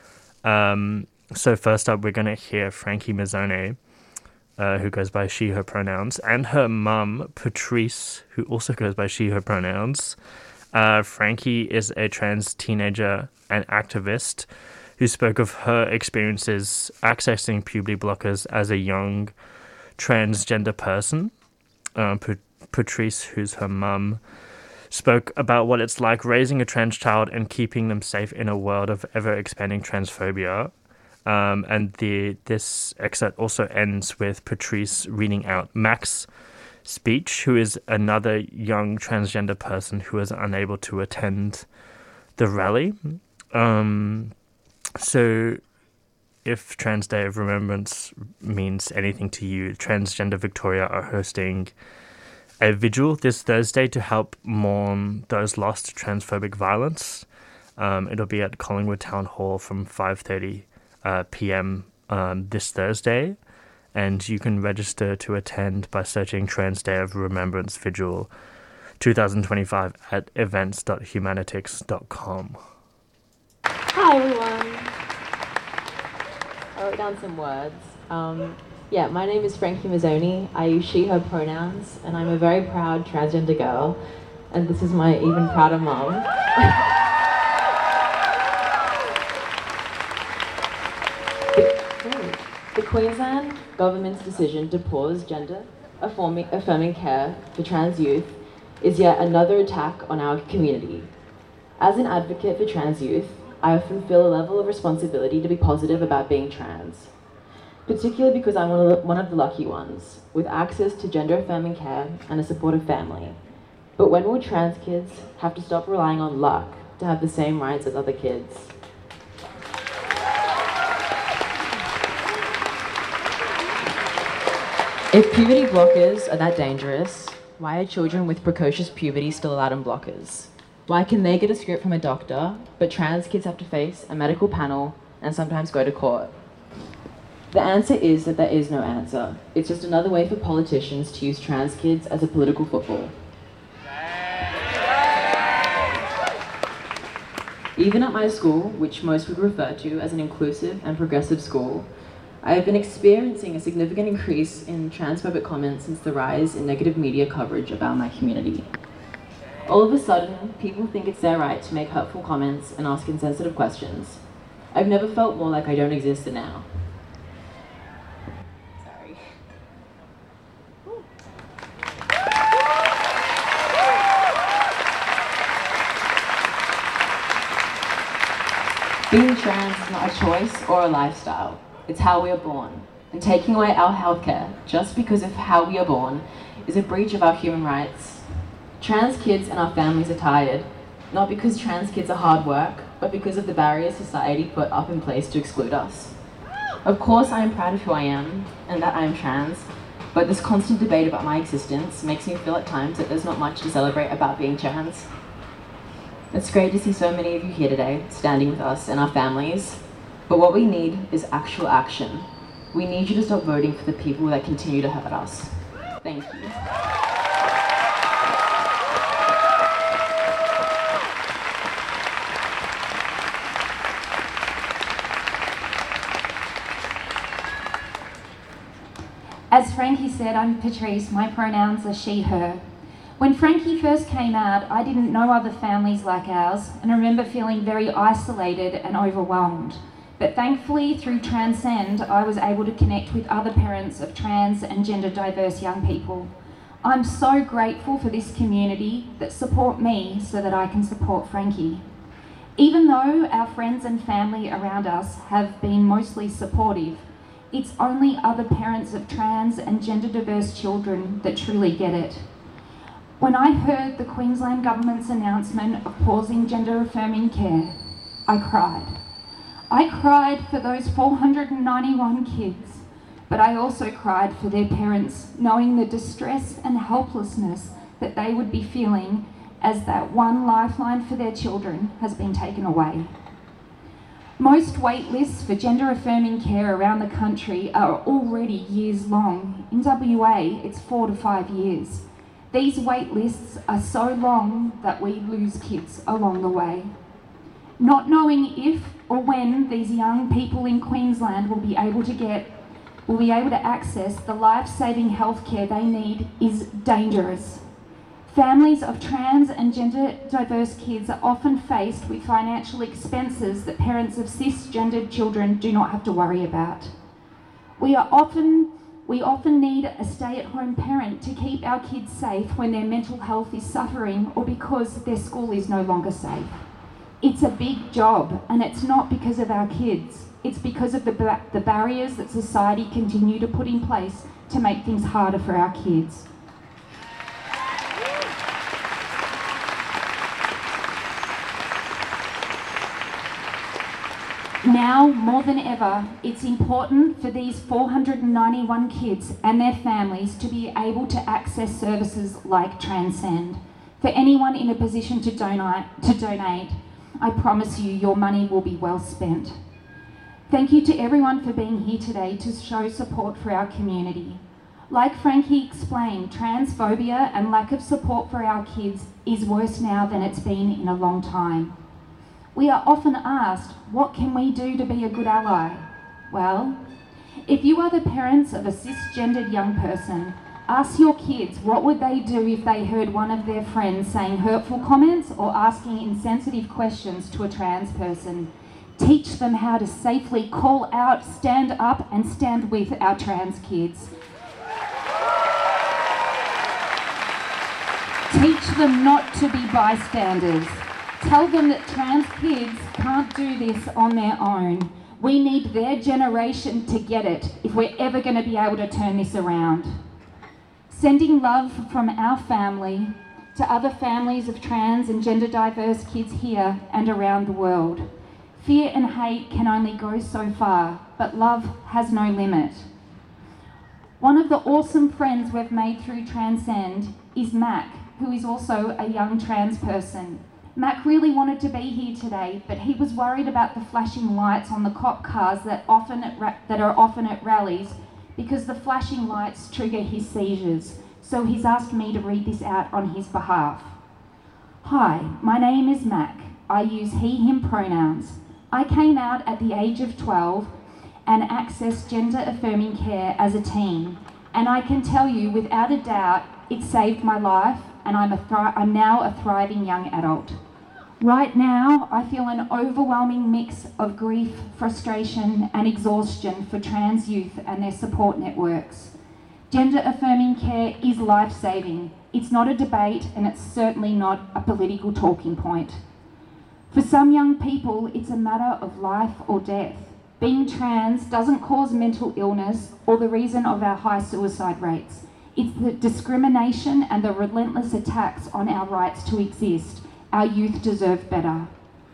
So first up, we're going to hear Frankie Mazzone, who goes by she, her pronouns, and her mum, Patrice, who also goes by she, her pronouns. Frankie is a trans teenager and activist who spoke of her experiences accessing puberty blockers as a young transgender person. Patrice, who's her mum, spoke about what it's like raising a trans child and keeping them safe in a world of ever-expanding transphobia. And this excerpt also ends with Patrice reading out Max speech, who is another young transgender person who is unable to attend the rally. So if Trans Day of Remembrance means anything to you, Transgender Victoria are hosting a vigil this Thursday to help mourn those lost to transphobic violence. It'll be at Collingwood Town Hall from 5:30 p.m. This Thursday. And you can register to attend by searching Trans Day of Remembrance Vigil 2025 at events.humanitix.com. Hi everyone. I wrote down some words. My name is Frankie Mazzone. I use she, her pronouns, and I'm a very proud transgender girl. And this is my even prouder mum. The Queensland government's decision to pause gender-affirming care for trans youth is yet another attack on our community. As an advocate for trans youth, I often feel a level of responsibility to be positive about being trans, particularly because I'm one of the lucky ones, with access to gender-affirming care and a supportive family. But when will trans kids have to stop relying on luck to have the same rights as other kids? If puberty blockers are that dangerous, why are children with precocious puberty still allowed on blockers? Why can they get a script from a doctor, but trans kids have to face a medical panel and sometimes go to court? The answer is that there is no answer. It's just another way for politicians to use trans kids as a political football. Even at my school, which most would refer to as an inclusive and progressive school, I have been experiencing a significant increase in transphobic comments since the rise in negative media coverage about my community. All of a sudden, people think it's their right to make hurtful comments and ask insensitive questions. I've never felt more like I don't exist than now. Sorry. Being trans is not a choice or a lifestyle. It's how we are born. And taking away our healthcare just because of how we are born is a breach of our human rights. Trans kids and our families are tired, not because trans kids are hard work, but because of the barriers society put up in place to exclude us. Of course, I am proud of who I am and that I am trans, but this constant debate about my existence makes me feel at times that there's not much to celebrate about being trans. It's great to see so many of you here today, standing with us and our families, but what we need is actual action. We need you to stop voting for the people that continue to hurt us. Thank you. As Frankie said, I'm Patrice. My pronouns are she, her. When Frankie first came out, I didn't know other families like ours, and I remember feeling very isolated and overwhelmed. But thankfully, through Transcend, I was able to connect with other parents of trans and gender diverse young people. I'm so grateful for this community that support me so that I can support Frankie. Even though our friends and family around us have been mostly supportive, it's only other parents of trans and gender diverse children that truly get it. When I heard the Queensland Government's announcement of pausing gender affirming care, I cried. I cried for those 491 kids, but I also cried for their parents, knowing the distress and helplessness that they would be feeling as that one lifeline for their children has been taken away. Most wait lists for gender affirming care around the country are already years long. In WA, it's 4 to 5 years. These wait lists are so long that we lose kids along the way. Not knowing if or when these young people in Queensland will be able to access the life-saving healthcare they need is dangerous. Families of trans and gender diverse kids are often faced with financial expenses that parents of cisgendered children do not have to worry about. We often need a stay-at-home parent to keep our kids safe when their mental health is suffering or because their school is no longer safe. It's a big job, and it's not because of our kids. It's because of the barriers that society continue to put in place to make things harder for our kids. Now, more than ever, it's important for these 491 kids and their families to be able to access services like Transcend. For anyone in a position to donate, I promise you your money will be well spent. Thank you to everyone for being here today to show support for our community. Like Frankie explained, transphobia and lack of support for our kids is worse now than it's been in a long time. We are often asked, what can we do to be a good ally? Well, if you are the parents of a cisgendered young person, ask your kids what would they do if they heard one of their friends saying hurtful comments or asking insensitive questions to a trans person. Teach them how to safely call out, stand up, and stand with our trans kids. Teach them not to be bystanders. Tell them that trans kids can't do this on their own. We need their generation to get it if we're ever going to be able to turn this around. Sending love from our family to other families of trans and gender diverse kids here and around the world. Fear and hate can only go so far, but love has no limit. One of the awesome friends we've made through Transcend is Mac, who is also a young trans person. Mac really wanted to be here today, but he was worried about the flashing lights on the cop cars that are often at rallies because the flashing lights trigger his seizures. So he's asked me to read this out on his behalf. Hi, my name is Mac. I use he, him pronouns. I came out at the age of 12 and accessed gender-affirming care as a teen. And I can tell you without a doubt, it saved my life, and I'm now a thriving young adult. Right now, I feel an overwhelming mix of grief, frustration, and exhaustion for trans youth and their support networks. Gender-affirming care is life-saving. It's not a debate, and it's certainly not a political talking point. For some young people, it's a matter of life or death. Being trans doesn't cause mental illness or the reason of our high suicide rates. It's the discrimination and the relentless attacks on our rights to exist. Our youth deserve better.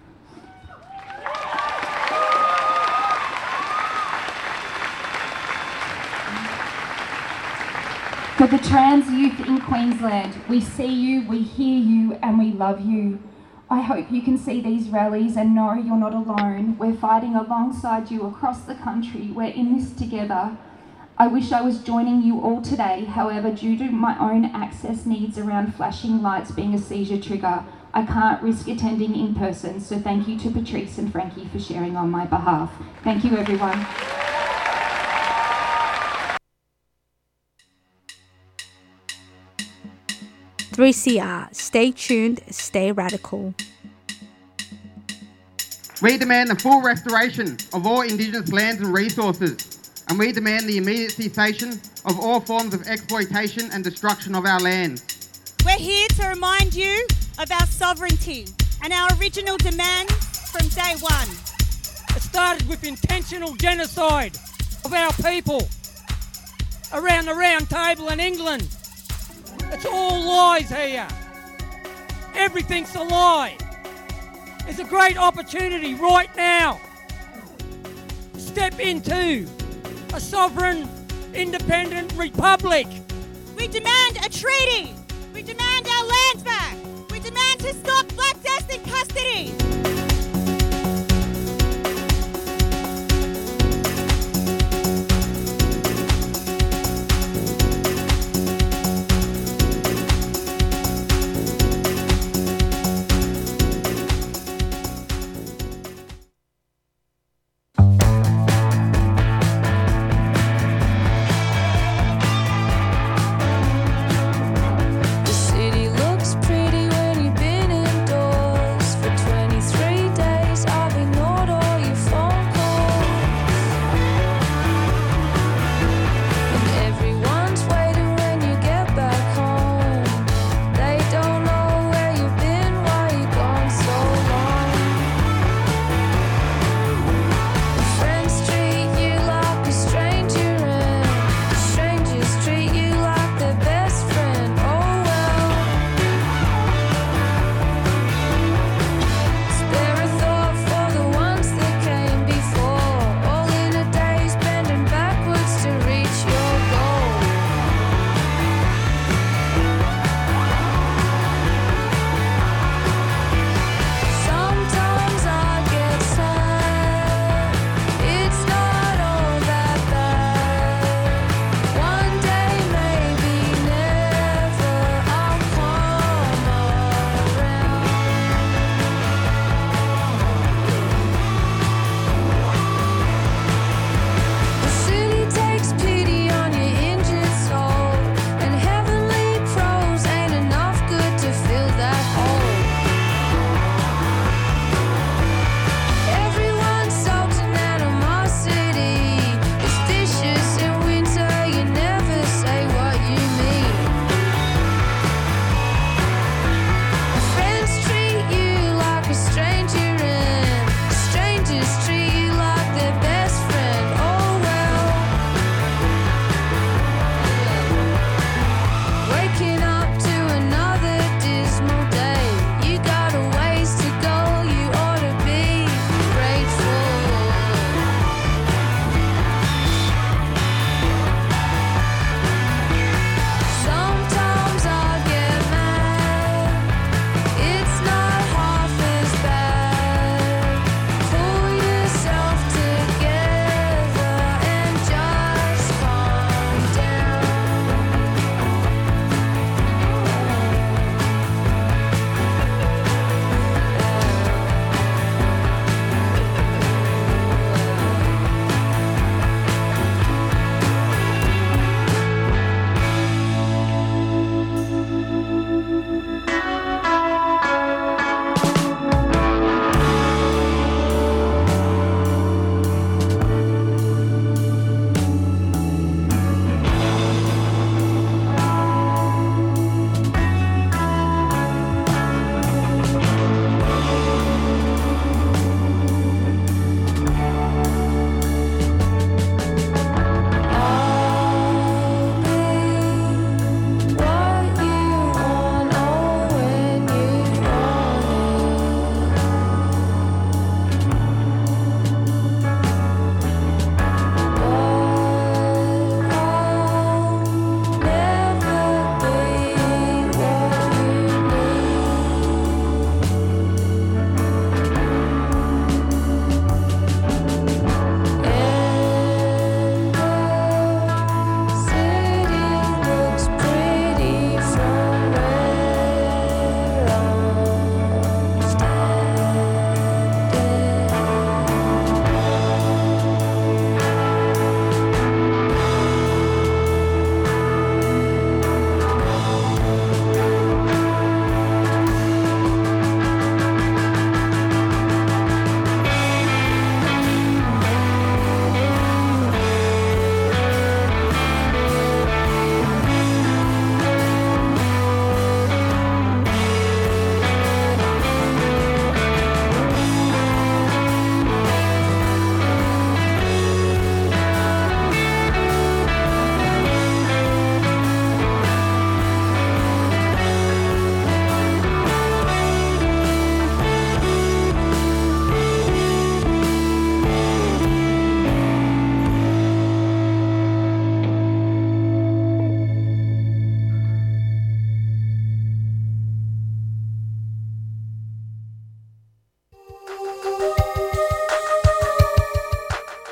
For the trans youth in Queensland, we see you, we hear you, and we love you. I hope you can see these rallies and know you're not alone. We're fighting alongside you across the country. We're in this together. I wish I was joining you all today. However, due to my own access needs around flashing lights being a seizure trigger, I can't risk attending in person. So thank you to Patrice and Frankie for sharing on my behalf. Thank you, everyone. "3CR, stay tuned, stay radical." We demand the full restoration of all Indigenous lands and resources, and we demand the immediate cessation of all forms of exploitation and destruction of our lands. We're here to remind you of our sovereignty and our original demands from day one. It started with intentional genocide of our people around the Round Table in England. It's all lies here. Everything's a lie. There's a great opportunity right now to step into a sovereign, independent republic. We demand a treaty. We demand our lands back. We demand to stop Black Death in custody. The city looks pretty when you've been indoors for 23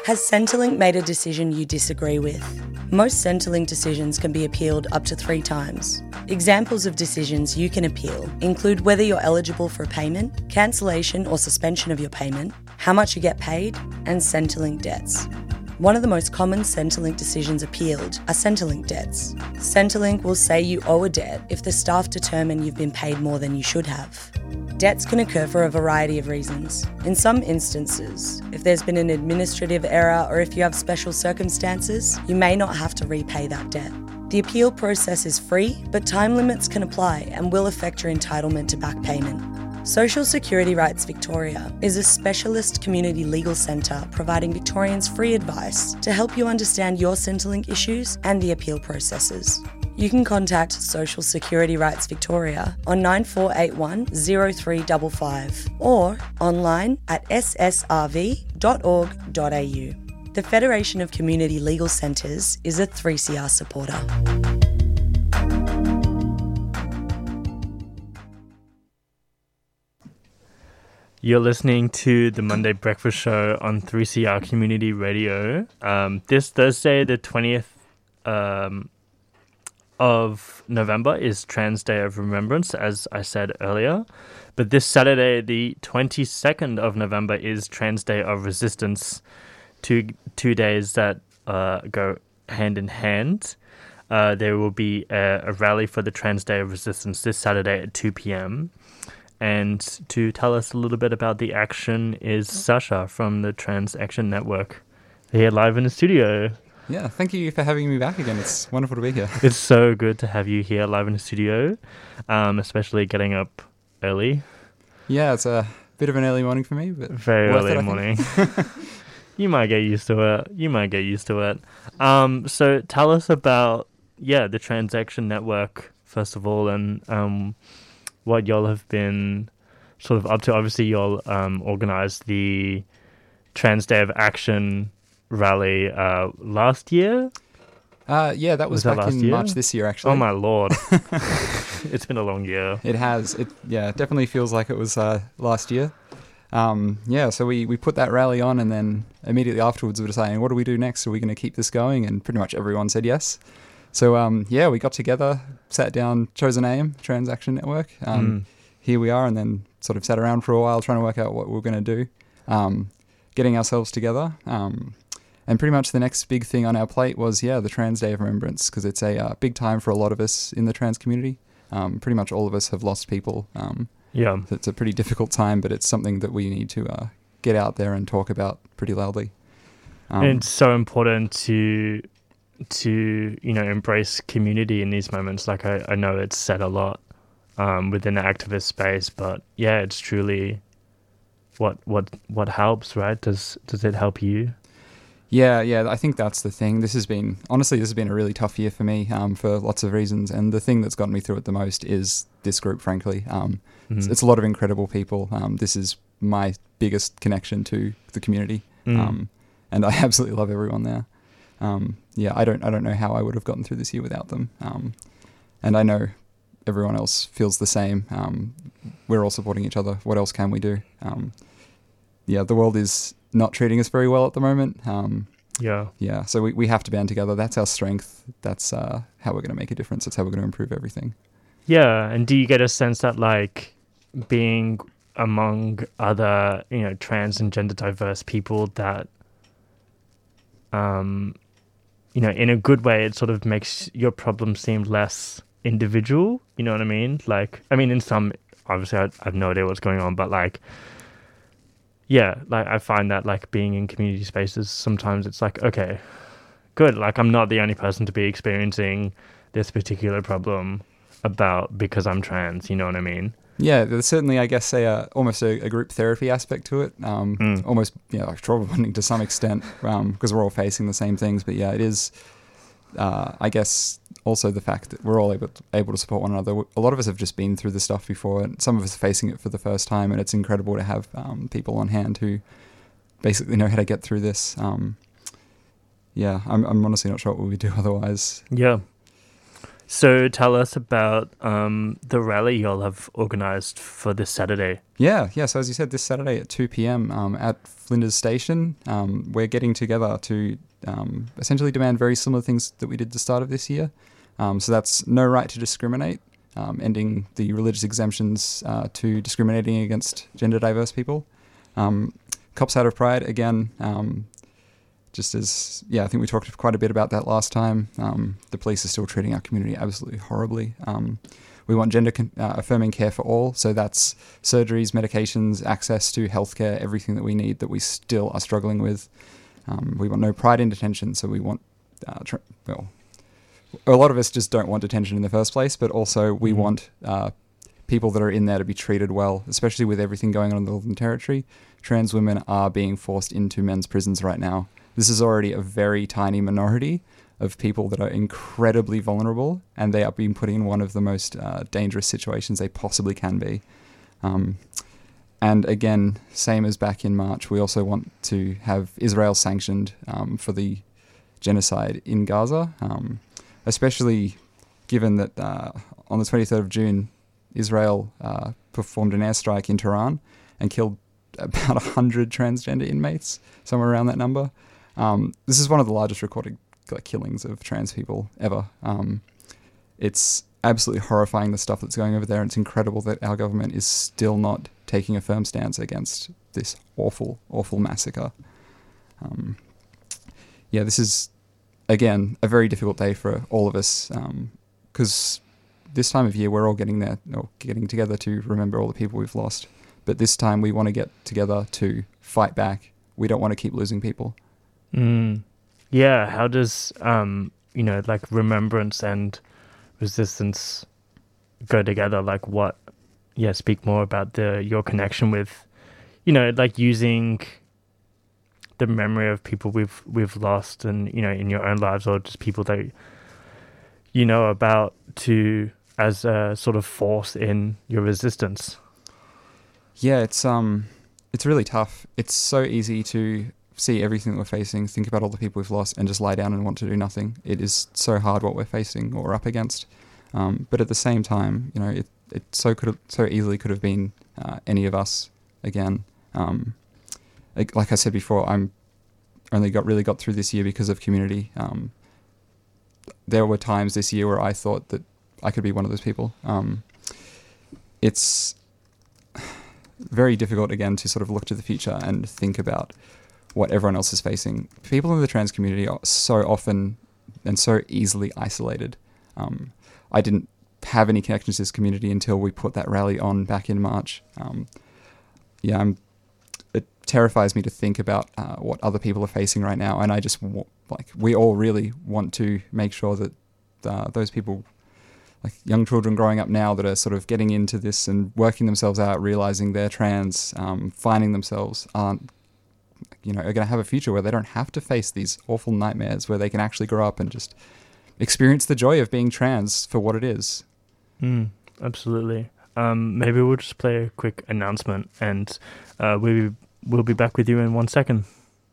Has Centrelink made a decision you disagree with? Most Centrelink decisions can be appealed up to 3 times. Examples of decisions you can appeal include whether you're eligible for a payment, cancellation or suspension of your payment, how much you get paid, and Centrelink debts. One of the most common Centrelink decisions appealed are Centrelink debts. Centrelink will say you owe a debt if the staff determine you've been paid more than you should have. Debts can occur for a variety of reasons. In some instances, if there's been an administrative error or if you have special circumstances, you may not have to repay that debt. The appeal process is free, but time limits can apply and will affect your entitlement to back payment. Social Security Rights Victoria is a specialist community legal centre providing Victorians free advice to help you understand your Centrelink issues and the appeal processes. You can contact Social Security Rights Victoria on 9481 0355 or online at ssrv.org.au. The Federation of Community Legal Centres is a 3CR supporter. You're listening to the Monday Breakfast Show on 3CR Community Radio. This Thursday, the 20th of November, is Trans Day of Remembrance, as I said earlier. But this Saturday, the 22nd of November, is Trans Day of Resistance. Two days that go hand in hand. There will be a rally for the Trans Day of Resistance this Saturday at 2 p.m. And to tell us a little bit about the action is Sasha from the Trans Action Network. Here live in the studio. Yeah, thank you for having me back again. It's wonderful to be here. It's so good to have you here live in the studio, especially getting up early. Yeah, it's a bit of an early morning for me, but very early morning. You might get used to it. So tell us about the Trans Action Network first of all, and what y'all have been sort of up to. Obviously, y'all organised the Trans Day of Action rally last year. Yeah, that was back in March this year, actually. Oh my lord. It's been a long year. It has. It definitely feels like it was last year. So we put that rally on, and then immediately afterwards we were saying, what do we do next? Are we going to keep this going? And pretty much everyone said yes. So we got together, sat down, chose a name, Trans Action Network. Here we are, and then sort of sat around for a while trying to work out what we were going to do, getting ourselves together. And pretty much the next big thing on our plate was, the Trans Day of Remembrance, because it's a big time for a lot of us in the trans community. Pretty much all of us have lost people. It's a pretty difficult time, but it's something that we need to get out there and talk about pretty loudly. It's so important to embrace community in these moments. Like I know it's said a lot within the activist space, but it's truly what helps, right? Does it help you? Yeah, I think that's the thing. This has been a really tough year for me for lots of reasons, and the thing that's gotten me through it the most is this group, frankly. It's a lot of incredible people. This is my biggest connection to the community, and I absolutely love everyone there. I don't know how I would have gotten through this year without them. And I know everyone else feels the same. We're all supporting each other. What else can we do? The world is not treating us very well at the moment. So we have to band together. That's our strength. That's how we're going to make a difference. That's how we're going to improve everything. Yeah, and do you get a sense that like being among other, trans and gender diverse people that in a good way, it sort of makes your problem seem less individual. You know what I mean? In some, obviously, I have no idea what's going on, but I find that being in community spaces, sometimes it's okay, good. I'm not the only person to be experiencing this particular problem because I'm trans. You know what I mean? Yeah, there's certainly, I guess, almost a group therapy aspect to it. Almost, trauma bonding to some extent, because we're all facing the same things. But it is, I guess, also the fact that we're all able to support one another. A lot of us have just been through this stuff before, and some of us are facing it for the first time, and it's incredible to have people on hand who basically know how to get through this. I'm honestly not sure what we would do otherwise. Yeah. So tell us about the rally y'all have organised for this Saturday. Yeah. So as you said, this Saturday at 2 p.m. At Flinders Station, we're getting together to essentially demand very similar things that we did at the start of this year. So that's no right to discriminate, ending the religious exemptions to discriminating against gender diverse people. Cops Out of Pride, again, just as, I think we talked quite a bit about that last time. The police are still treating our community absolutely horribly. We want gender affirming care for all. So that's surgeries, medications, access to healthcare, everything that we need that we still are struggling with. We want no pride in detention. So we want, a lot of us just don't want detention in the first place, but also we want people that are in there to be treated well, especially with everything going on in the Northern Territory. Trans women are being forced into men's prisons right now. This is already a very tiny minority of people that are incredibly vulnerable, and they are being put in one of the most dangerous situations they possibly can be. And again, same as back in March, we also want to have Israel sanctioned for the genocide in Gaza, especially given that on the 23rd of June, Israel performed an airstrike in Tehran and killed about 100 transgender inmates, somewhere around that number. This is one of the largest recorded killings of trans people ever. It's absolutely horrifying, the stuff that's going over there, and it's incredible that our government is still not taking a firm stance against this awful, awful massacre. This is, again, a very difficult day for all of us, because this time of year we're all getting together to remember all the people we've lost. But this time we want to get together to fight back. We don't want to keep losing people. Yeah, how does, remembrance and resistance go together? Like what, speak more about your connection with, using the memory of people we've lost and, in your own lives, or just people that you know about, to as a sort of force in your resistance. Yeah, it's really tough. It's so easy to see everything that we're facing, think about all the people we've lost, and just lie down and want to do nothing. It is so hard what we're facing or we're up against. But at the same time, it so easily could have been any of us again. Like I said before, I'm only got through this year because of community. There were times this year where I thought that I could be one of those people. It's very difficult, again, to sort of look to the future and think about what everyone else is facing. People in the trans community are so often and so easily isolated. I didn't have any connections to this community until we put that rally on back in March. It terrifies me to think about what other people are facing right now, and I just we all really want to make sure that those people, like young children growing up now that are sort of getting into this and working themselves out, realizing they're trans, finding themselves, are going to have a future where they don't have to face these awful nightmares, where they can actually grow up and just experience the joy of being trans for what it is. Absolutely. Maybe we'll just play a quick announcement, and we'll be back with you in 1 second.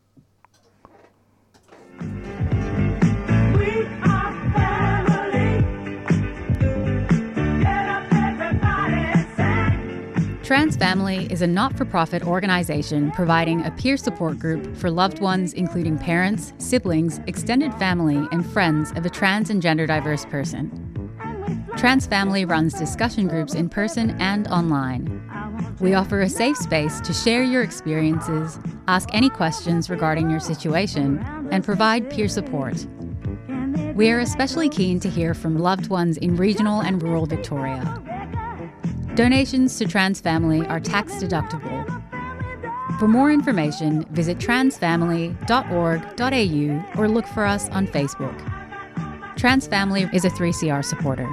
Trans Family is a not-for-profit organization providing a peer support group for loved ones, including parents, siblings, extended family, and friends of a trans and gender diverse person. Trans Family runs discussion groups in person and online. We offer a safe space to share your experiences, ask any questions regarding your situation, and provide peer support. We are especially keen to hear from loved ones in regional and rural Victoria. Donations to Trans Family are tax deductible. For more information, visit transfamily.org.au or look for us on Facebook. Trans Family is a 3CR supporter.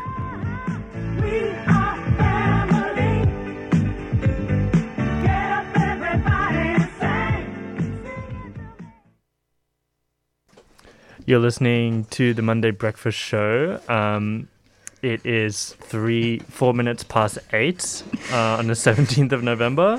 You're listening to the Monday Breakfast Show. It is 4 minutes past 8 on the 17th of November.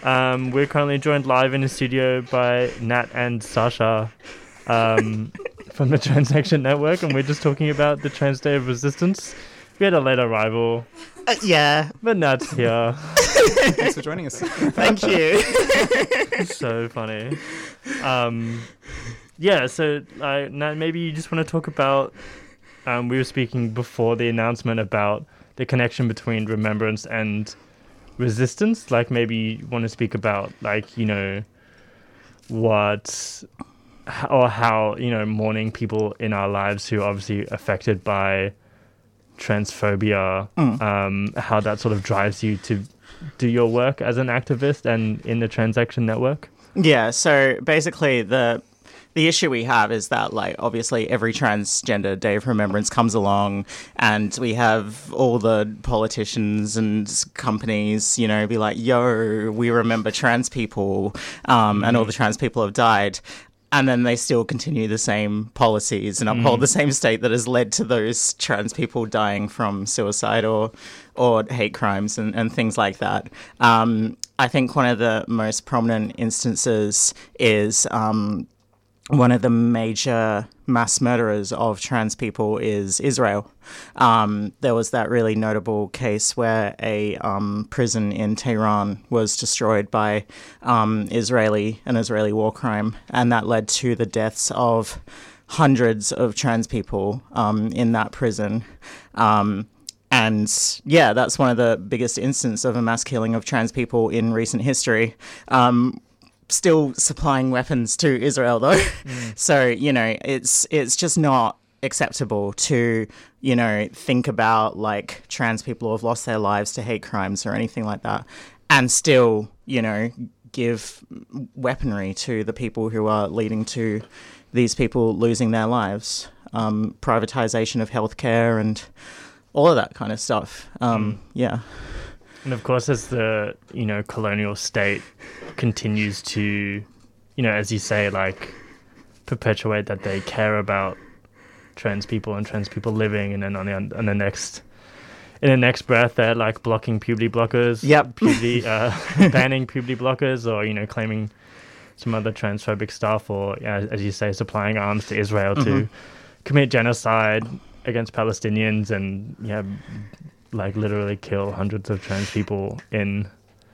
We're currently joined live in the studio by Nat and Sasha from the Trans Action Network, and we're just talking about the Trans Day of Resistance. We had a late arrival. Yeah. But Nat's here. Thanks for joining us. Thank you. So funny. Yeah, so Nat, maybe you just want to talk about, we were speaking before the announcement about the connection between remembrance and resistance. Like, maybe you want to speak about, like, you know, how, you know, mourning people in our lives who are obviously affected by transphobia, how that sort of drives you to do your work as an activist and in the Trans Action Network? Yeah, so basically the issue we have is that, like, obviously every Transgender Day of Remembrance comes along and we have all the politicians and companies, you know, be like, yo, we remember trans people, and all the trans people have died. And then they still continue the same policies and uphold the same state that has led to those trans people dying from suicide or hate crimes and things like that. I think one of the most prominent instances is one of the major mass murderers of trans people is Israel. There was that really notable case where a prison in Tehran was destroyed by an Israeli war crime, and that led to the deaths of hundreds of trans people in that prison. And yeah, that's one of the biggest instances of a mass killing of trans people in recent history. Still supplying weapons to Israel, though. So, you know, it's just not acceptable to, you know, think about, like, trans people who have lost their lives to hate crimes or anything like that, and still, you know, give weaponry to the people who are leading to these people losing their lives. Privatization of healthcare and all of that kind of stuff. Yeah. And of course, as the, you know, colonial state continues to, you know, as you say, like, perpetuate that they care about trans people and trans people living, and then in the next breath, they're like blocking puberty blockers. Yep. Banning puberty blockers, or, you know, claiming some other transphobic stuff, or, as you say, supplying arms to Israel to commit genocide against Palestinians and, yeah, like, literally kill hundreds of trans people in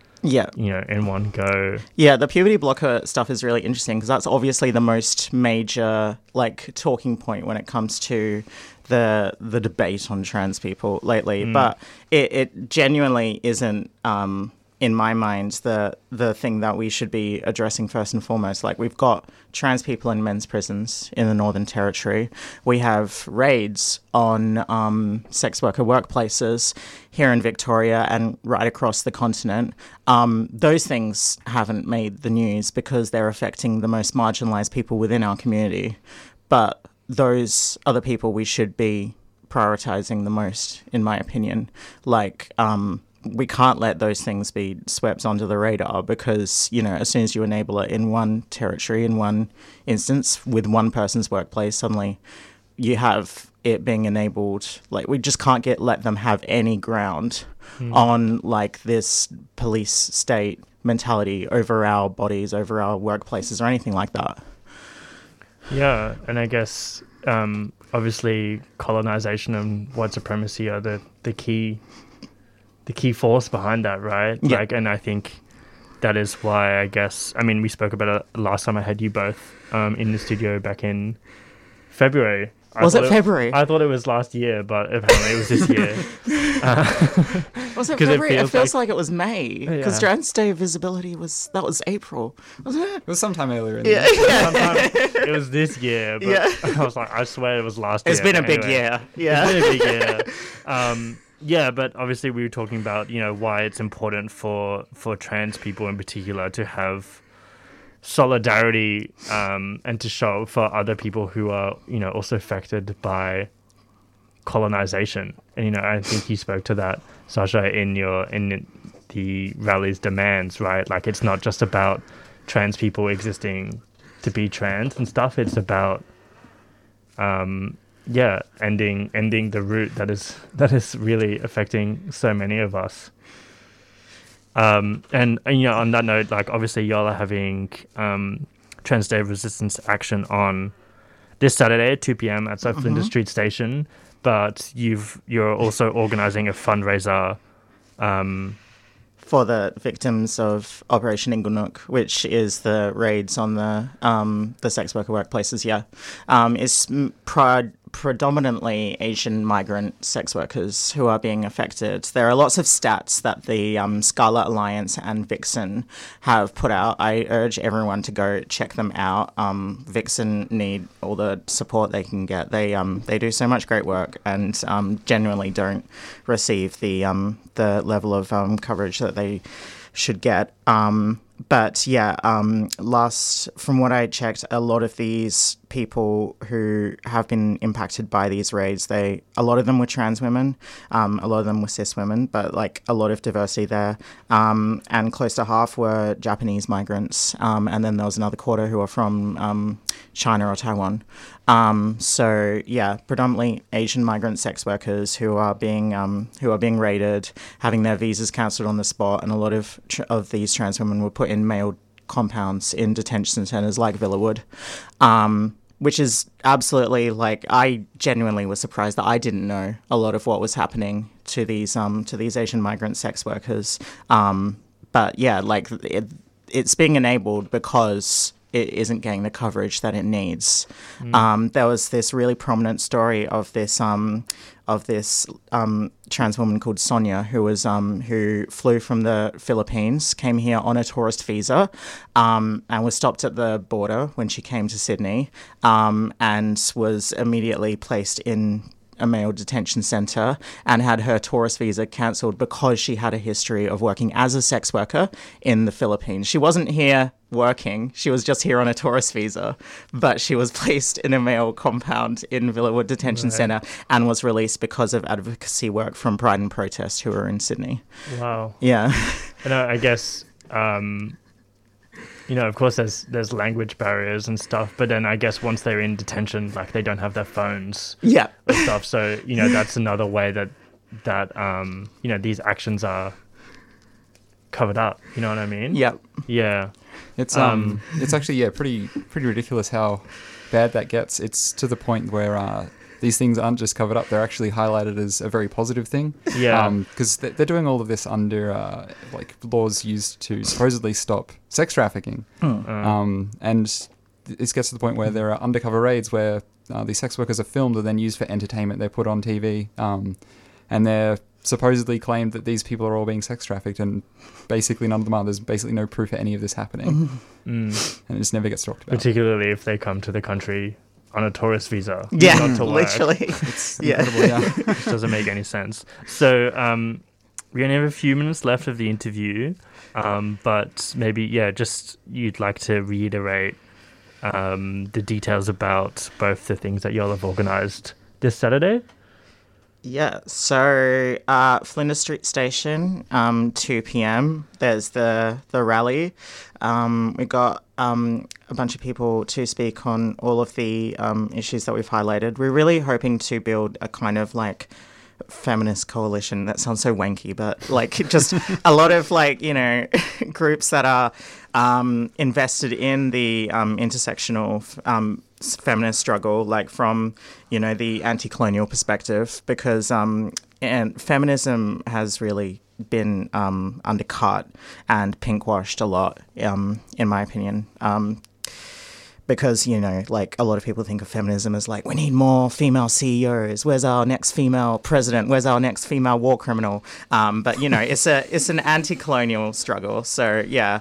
one go. Yeah, the puberty blocker stuff is really interesting because that's obviously the most major, like, talking point when it comes to the debate on trans people lately. But it genuinely isn't, in my mind, the thing that we should be addressing first and foremost. Like, we've got trans people in men's prisons in the Northern Territory. We have raids on sex worker workplaces here in Victoria and right across the continent. Those things haven't made the news because they're affecting the most marginalised people within our community. But those are the people we should be prioritising the most, in my opinion. Like, we can't let those things be swept onto the radar because, you know, as soon as you enable it in one territory, in one instance, with one person's workplace, suddenly you have it being enabled. Like, we just can't let them have any ground on, like, this police state mentality over our bodies, over our workplaces, or anything like that. Yeah, and I guess obviously colonization and white supremacy are the key force behind that, right? Yeah. Like, and I think that is why, I guess, I mean, we spoke about it last time I had you both in the studio back in February. Was it February? I thought it was last year, but apparently it was this year. Was it February? It feels like it was May, because Trans Day of Visibility was April, wasn't it? It was sometime earlier in the year. It was this year, but I was like, I swear it was last year. It's been a big year. Yeah. It's been a big year. Yeah, but obviously we were talking about, you know, why it's important for trans people in particular to have solidarity and to show for other people who are, you know, also affected by colonization. And, you know, I think you spoke to that, Sasha, in the rally's demands, right? Like, it's not just about trans people existing to be trans and stuff. It's about ending the root that is really affecting so many of us. And you know, on that note, like, obviously y'all are having Trans Day of Resistance action on this Saturday at 2 p.m. at South Flinders Street Station. But you're also organising a fundraiser for the victims of Operation Inglenook, which is the raids on the sex worker workplaces. Yeah, it's predominantly Asian migrant sex workers who are being affected. There are lots of stats that the Scarlet Alliance and Vixen have put out. I urge everyone to go check them out. Vixen need all the support they can get. They do so much great work and genuinely don't receive the level of coverage that they should get. But yeah, from what I checked, a lot of these people who have been impacted by these raids, a lot of them were trans women, a lot of them were cis women, but like a lot of diversity there. And close to half were Japanese migrants. And then there was another quarter who are from China or Taiwan. So yeah, predominantly Asian migrant sex workers who are being raided, having their visas cancelled on the spot, and a lot of these trans women were put in male compounds in detention centres like Villawood, which is absolutely, like, I genuinely was surprised that I didn't know a lot of what was happening to these Asian migrant sex workers. But yeah, like it's being enabled because it isn't getting the coverage that it needs. There was this really prominent story of this trans woman called Sonia who flew from the Philippines, came here on a tourist visa, and was stopped at the border when she came to Sydney, and was immediately placed in a male detention centre and had her tourist visa cancelled because she had a history of working as a sex worker in the Philippines. She wasn't here working, she was just here on a tourist visa, but she was placed in a male compound in Villawood Detention Centre and was released because of advocacy work from Pride and Protest who are in Sydney. Wow. Yeah. And I guess, of course there's language barriers and stuff, but then I guess once they're in detention, like, they don't have their phones and stuff. So, that's another way that these actions are covered up. You know what I mean? Yeah. Yeah. It's actually pretty ridiculous how bad that gets. It's to the point where these things aren't just covered up; they're actually highlighted as a very positive thing. Yeah. Because they're doing all of this under laws used to supposedly stop sex trafficking. And this gets to the point where there are undercover raids where these sex workers are filmed and then used for entertainment. They're put on TV, and they're supposedly claimed that these people are all being sex trafficked, and basically none of them are. There's basically no proof of any of this happening, and it just never gets talked about. Particularly if they come to the country on a tourist visa. Yeah, not to work. literally. It's incredible, yeah. Which doesn't make any sense. So we only have a few minutes left of the interview, but maybe, just you'd like to reiterate the details about both the things that y'all have organised this Saturday? Yeah, so Flinders Street Station, 2 p.m. There's the rally. We got a bunch of people to speak on all of the issues that we've highlighted. We're really hoping to build a kind of like feminist coalition. That sounds so wanky, but like just a lot of groups that are invested in the intersectional feminist struggle, like from the anti-colonial perspective, because and feminism has really been undercut and pinkwashed a lot, in my opinion. Because, a lot of people think of feminism as like, we need more female CEOs. Where's our next female president? Where's our next female war criminal? But, it's an anti-colonial struggle. So, yeah,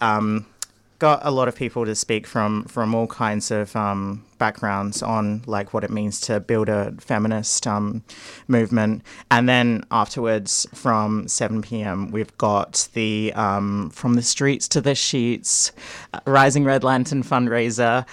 got a lot of people to speak from all kinds of backgrounds on like what it means to build a feminist movement. And then afterwards from 7 p.m. we've got the From the Streets to the Sheets Rising Red Lantern fundraiser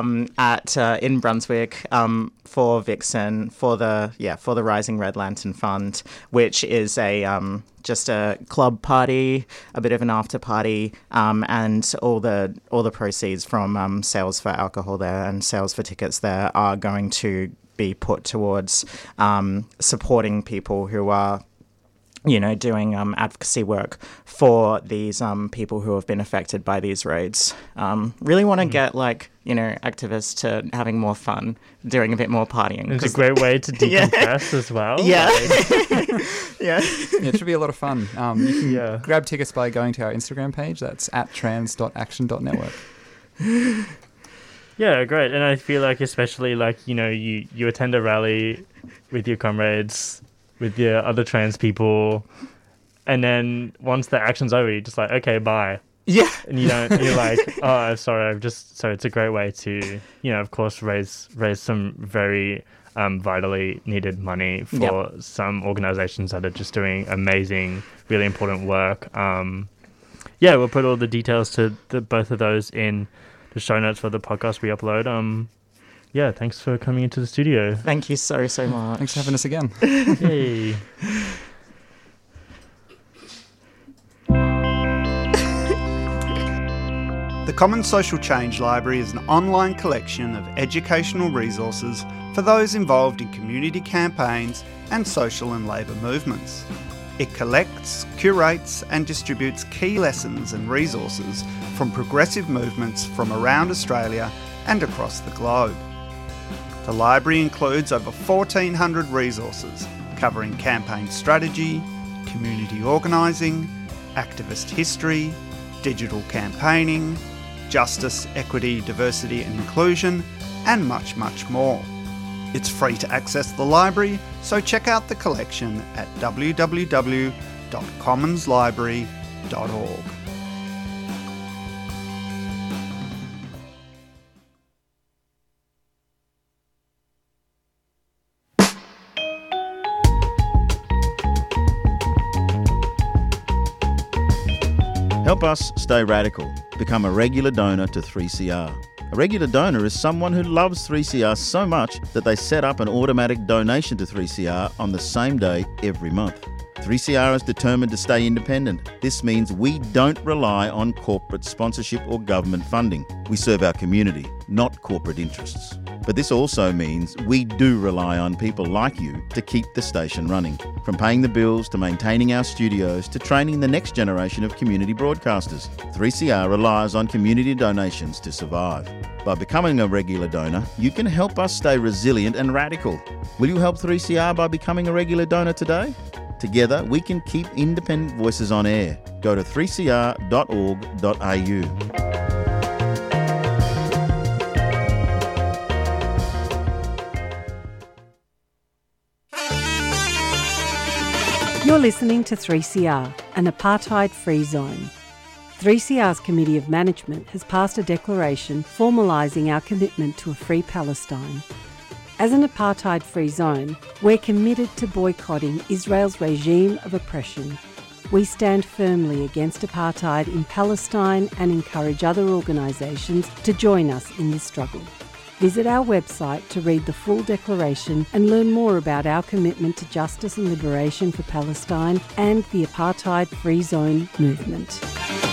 in Brunswick for Vixen for the Rising Red Lantern Fund, which is just a club party, a bit of an after party, and all the proceeds from sales for alcohol there and sales for tickets there are going to be put towards supporting people who are doing advocacy work for these people who have been affected by these raids. Really want to get activists to having more fun, doing a bit more partying. It's a great way to decompress as well. Yeah. Yeah, it should be a lot of fun. You can grab tickets by going to our Instagram page. That's @trans.action.network. Yeah, great. And I feel like especially you attend a rally with your comrades, with your other trans people, and then once the action's over, you're just like, okay, bye. Yeah. And you're like, oh, sorry, so it's a great way to, of course, raise some very vitally needed money for some organizations that are just doing amazing, really important work. We'll put all the details to both of those in the show notes for the podcast we upload. Thanks for coming into the studio. Thank you so much. Thanks for having us again. Yay. The Commons Social Change Library is an online collection of educational resources for those involved in community campaigns and social and labour movements. It collects, curates and distributes key lessons and resources from progressive movements from around Australia and across the globe. The library includes over 1,400 resources covering campaign strategy, community organising, activist history, digital campaigning, justice, equity, diversity and inclusion, and much, much more. It's free to access the library, so check out the collection at www.commonslibrary.org. Help us stay radical. Become a regular donor to 3CR. A regular donor is someone who loves 3CR so much that they set up an automatic donation to 3CR on the same day every month. 3CR is determined to stay independent. This means we don't rely on corporate sponsorship or government funding. We serve our community, not corporate interests. But this also means we do rely on people like you to keep the station running. From paying the bills to maintaining our studios to training the next generation of community broadcasters, 3CR relies on community donations to survive. By becoming a regular donor, you can help us stay resilient and radical. Will you help 3CR by becoming a regular donor today? Together, we can keep independent voices on air. Go to 3cr.org.au. You're listening to 3CR, an apartheid-free zone. 3CR's Committee of Management has passed a declaration formalising our commitment to a free Palestine. As an apartheid-free zone, we're committed to boycotting Israel's regime of oppression. We stand firmly against apartheid in Palestine and encourage other organisations to join us in this struggle. Visit our website to read the full declaration and learn more about our commitment to justice and liberation for Palestine and the apartheid-free zone movement.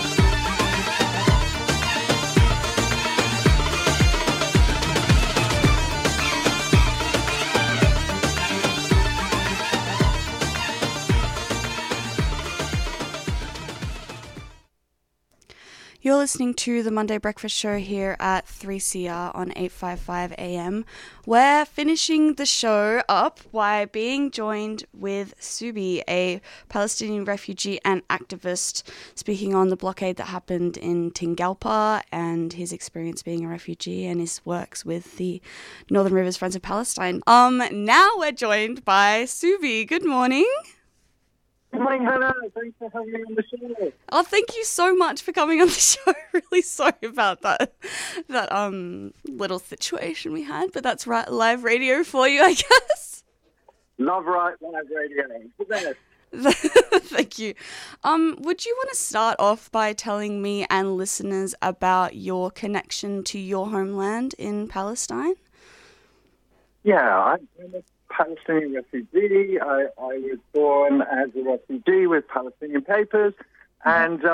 You're listening to the Monday Breakfast Show here at 3CR on 855 AM. We're finishing the show up by being joined with Subi, a Palestinian refugee and activist, speaking on the blockade that happened in Tingalpa and his experience being a refugee and his works with the Northern Rivers Friends of Palestine. Now we're joined by Subi. Good morning. Good morning, Hannah. Thanks for having me on the show. Oh, thank you so much for coming on the show. Really sorry about that little situation we had, but that's right, live radio for you, I guess. Love live radio. The best. Thank you. Would you want to start off by telling me and listeners about your connection to your homeland in Palestine? Yeah, I'm a Palestinian refugee. I was born as a refugee with Palestinian papers, and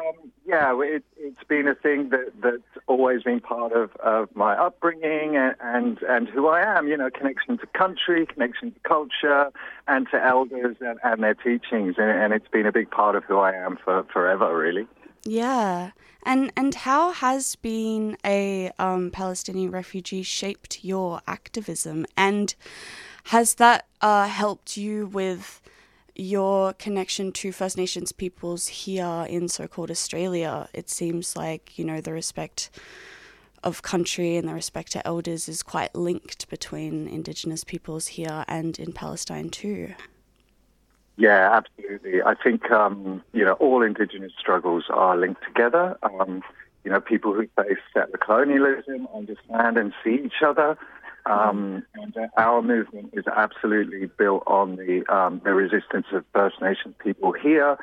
Yeah, it's been a thing that's always been part of my upbringing and who I am, connection to country, connection to culture, and to elders and their teachings. And it's been a big part of who I am for forever, really. Yeah. And how has being a Palestinian refugee shaped your activism? And has that helped you with your connection to First Nations peoples here in so-called Australia? It seems like, the respect of country and the respect to elders is quite linked between Indigenous peoples here and in Palestine too. Yeah, absolutely. I think, all Indigenous struggles are linked together. People who face settler colonialism understand and see each other. And our movement is absolutely built on the resistance of First Nations people here.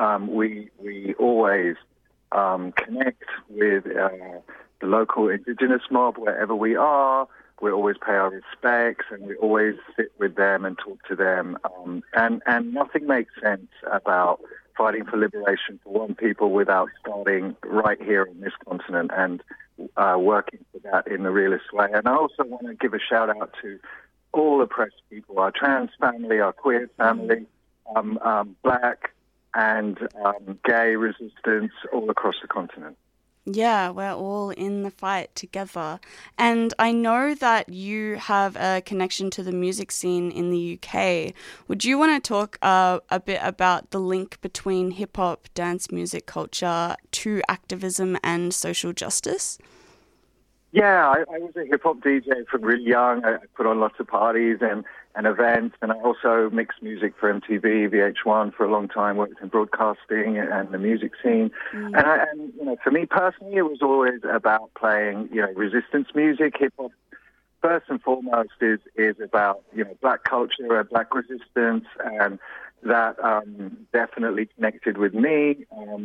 We always connect with the local Indigenous mob wherever we are. We always pay our respects, and we always sit with them and talk to them. And nothing makes sense about fighting for liberation for one people without starting right here on this continent and working for that in the realest way. And I also want to give a shout out to all oppressed people, our trans family, our queer family, black and gay resistance all across the continent. Yeah, we're all in the fight together. And I know that you have a connection to the music scene in the UK. Would you want to talk a bit about the link between hip-hop, dance music culture to activism and social justice? Yeah, I was a hip-hop DJ from really young. I put on lots of parties and events, and I also mixed music for MTV, VH1 for a long time, worked in broadcasting and the music scene. And for me personally, it was always about playing, resistance music. Hip-hop, first and foremost, is about, black culture and black resistance, and that definitely connected with me.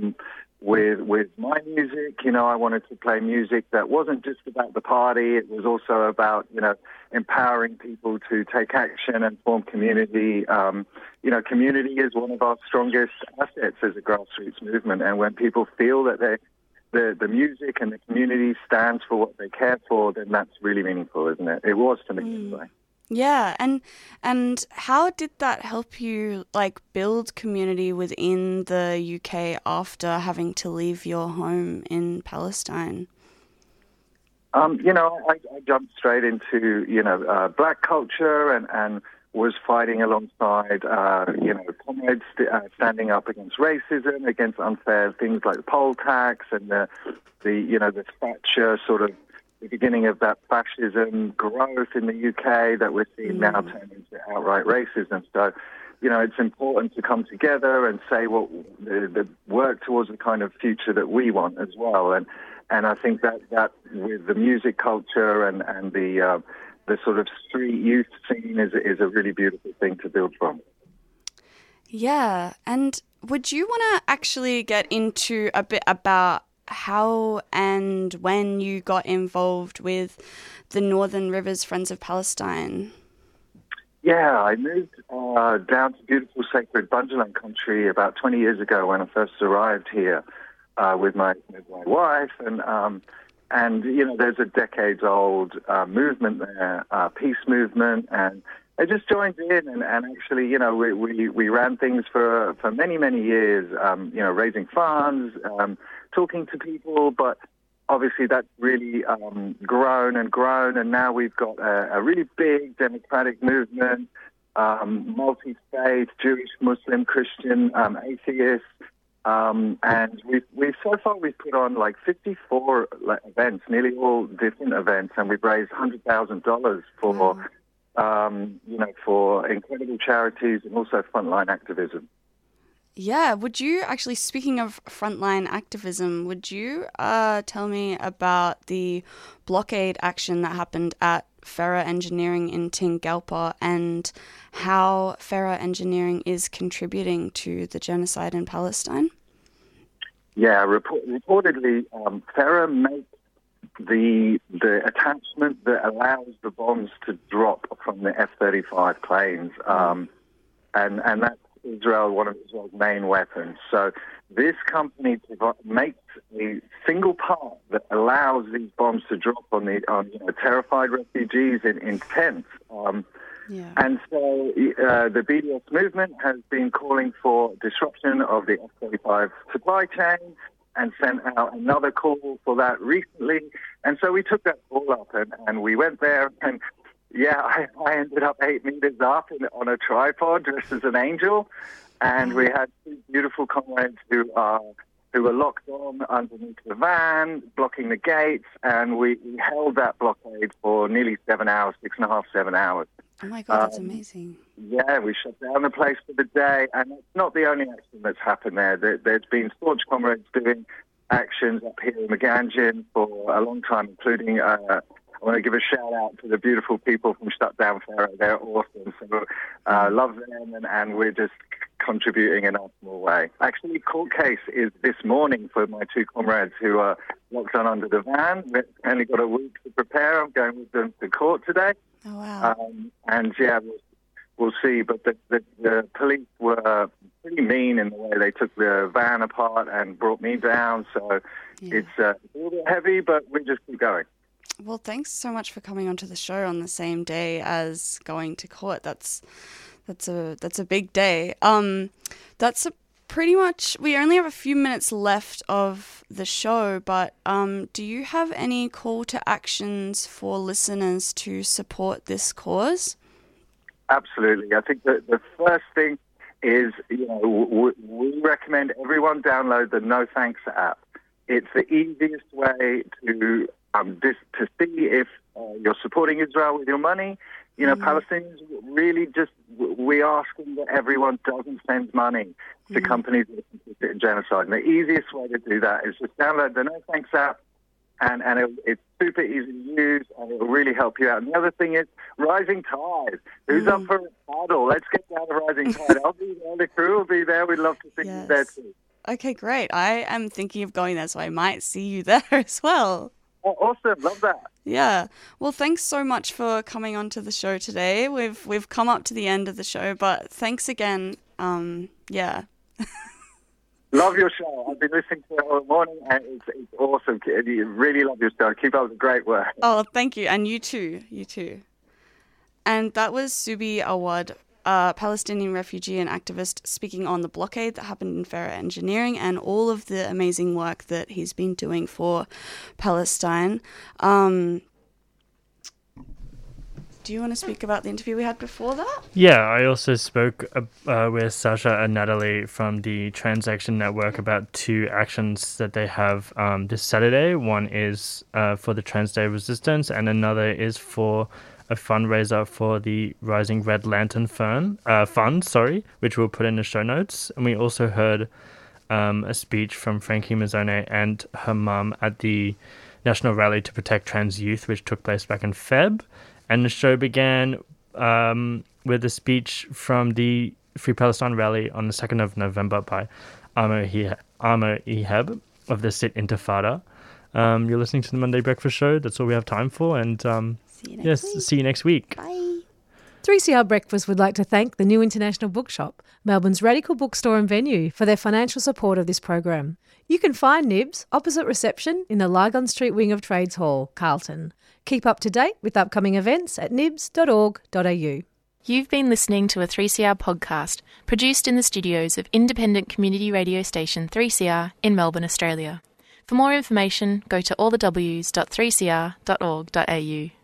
With my music, I wanted to play music that wasn't just about the party. It was also about, empowering people to take action and form community. Community is one of our strongest assets as a grassroots movement. And when people feel that the music and the community stands for what they care for, then that's really meaningful, isn't it? It was to me anyway. Yeah, and how did that help you build community within the UK after having to leave your home in Palestine? I jumped straight into black culture and was fighting alongside comrades standing up against racism, against unfair things like the poll tax and the Thatcher sort of the beginning of that fascism growth in the UK that we're seeing now turn into outright racism. So, it's important to come together and say what the work towards the kind of future that we want as well. And I think that with the music culture and the sort of street youth scene is a really beautiful thing to build from. Yeah, and would you want to actually get into a bit about how and when you got involved with the Northern Rivers Friends of Palestine? Yeah, I moved down to beautiful sacred Bunjalung country about 20 years ago when I first arrived here with my wife, and there's a decades-old movement there, peace movement, and I just joined in, and actually, we ran things for many, many years, raising funds, talking to people, but obviously that's really grown, and now we've got a really big democratic movement, multi-faith, Jewish, Muslim, Christian, atheists, and we've put on 54 events, nearly all different events, and we've raised $100,000 for incredible charities and also frontline activism. Yeah, would you actually, speaking of frontline activism, would you tell me about the blockade action that happened at Farah Engineering in Tingalpa and how Farah Engineering is contributing to the genocide in Palestine? Yeah, reportedly, Farah makes the attachment that allows the bombs to drop from the F-35 planes, and that's Israel one of Israel's main weapons. So this company makes a single part that allows these bombs to drop on terrified refugees in tents. And so the BDS movement has been calling for disruption of the F-35 supply chain and sent out another call for that recently. And so we took that call up and we went there. And, I ended up 8 meters up on a tripod dressed as an angel. And we had two beautiful comrades who were locked on underneath the van, blocking the gates. And we held that blockade for nearly 7 hours, 6.5, 7 hours. Oh, my God, that's amazing. Yeah, we shut down the place for the day, and it's not the only action that's happened there. There's been staunch comrades doing actions up here in Meganjin for a long time, including, I want to give a shout-out to the beautiful people from Shutdown Pharaoh. They're awesome, so love them, and we're just contributing in our small way. Actually, court case is this morning for my two comrades who are locked on under the van. We've only got a week to prepare. I'm going with them to court today. Oh, wow. We'll see. But the police were pretty mean in the way they took the van apart and brought me down. So it's a little bit heavy, but we just keep going. Well, thanks so much for coming onto the show on the same day as going to court. That's a big day. Pretty much, we only have a few minutes left of the show, but do you have any call to actions for listeners to support this cause? Absolutely. I think that the first thing is, we recommend everyone download the No Thanks app. It's the easiest way to see if you're supporting Israel with your money. Palestinians really we ask them that everyone doesn't send money to companies that are complicit in genocide. And the easiest way to do that is just download the No Thanks app, and it's super easy to use, and it will really help you out. And the other thing is Rising Tide. Who's up for a paddle? Let's get down to Rising Tide. I'll be there. The crew will be there. We'd love to see you there too. Okay, great. I am thinking of going there, so I might see you there as well. Oh, awesome. Love that. Yeah. Well, thanks so much for coming onto the show today. We've come up to the end of the show, but thanks again. Love your show. I've been listening to it all morning, and it's awesome. You really love your show. Keep up the great work. Oh, thank you. And you too. You too. And that was Subi Awad, a Palestinian refugee and activist, speaking on the blockade that happened in Pharaoh Engineering and all of the amazing work that he's been doing for Palestine. Do you want to speak about the interview we had before that? Yeah, I also spoke with Sasha and Natalie from the Transaction Network about two actions that they have this Saturday. One is for the Trans Day of Resistance, and another is for a fundraiser for the Rising Red Lantern Fund, which we'll put in the show notes. And we also heard a speech from Frankie Mazzone and her mum at the National Rally to Protect Trans Youth, which took place back in Feb. And the show began with a speech from the Free Palestine rally on the 2nd of November by Amr Ehab of the Sit Intifada. You're listening to the Monday Breakfast Show. That's all we have time for. And see you next week. Bye. 3CR Breakfast would like to thank the New International Bookshop, Melbourne's radical bookstore and venue, for their financial support of this program. You can find Nibs opposite reception in the Lygon Street wing of Trades Hall, Carlton. Keep up to date with upcoming events at nibs.org.au. You've been listening to a 3CR podcast produced in the studios of independent community radio station 3CR in Melbourne, Australia. For more information, go to allthews.3cr.org.au.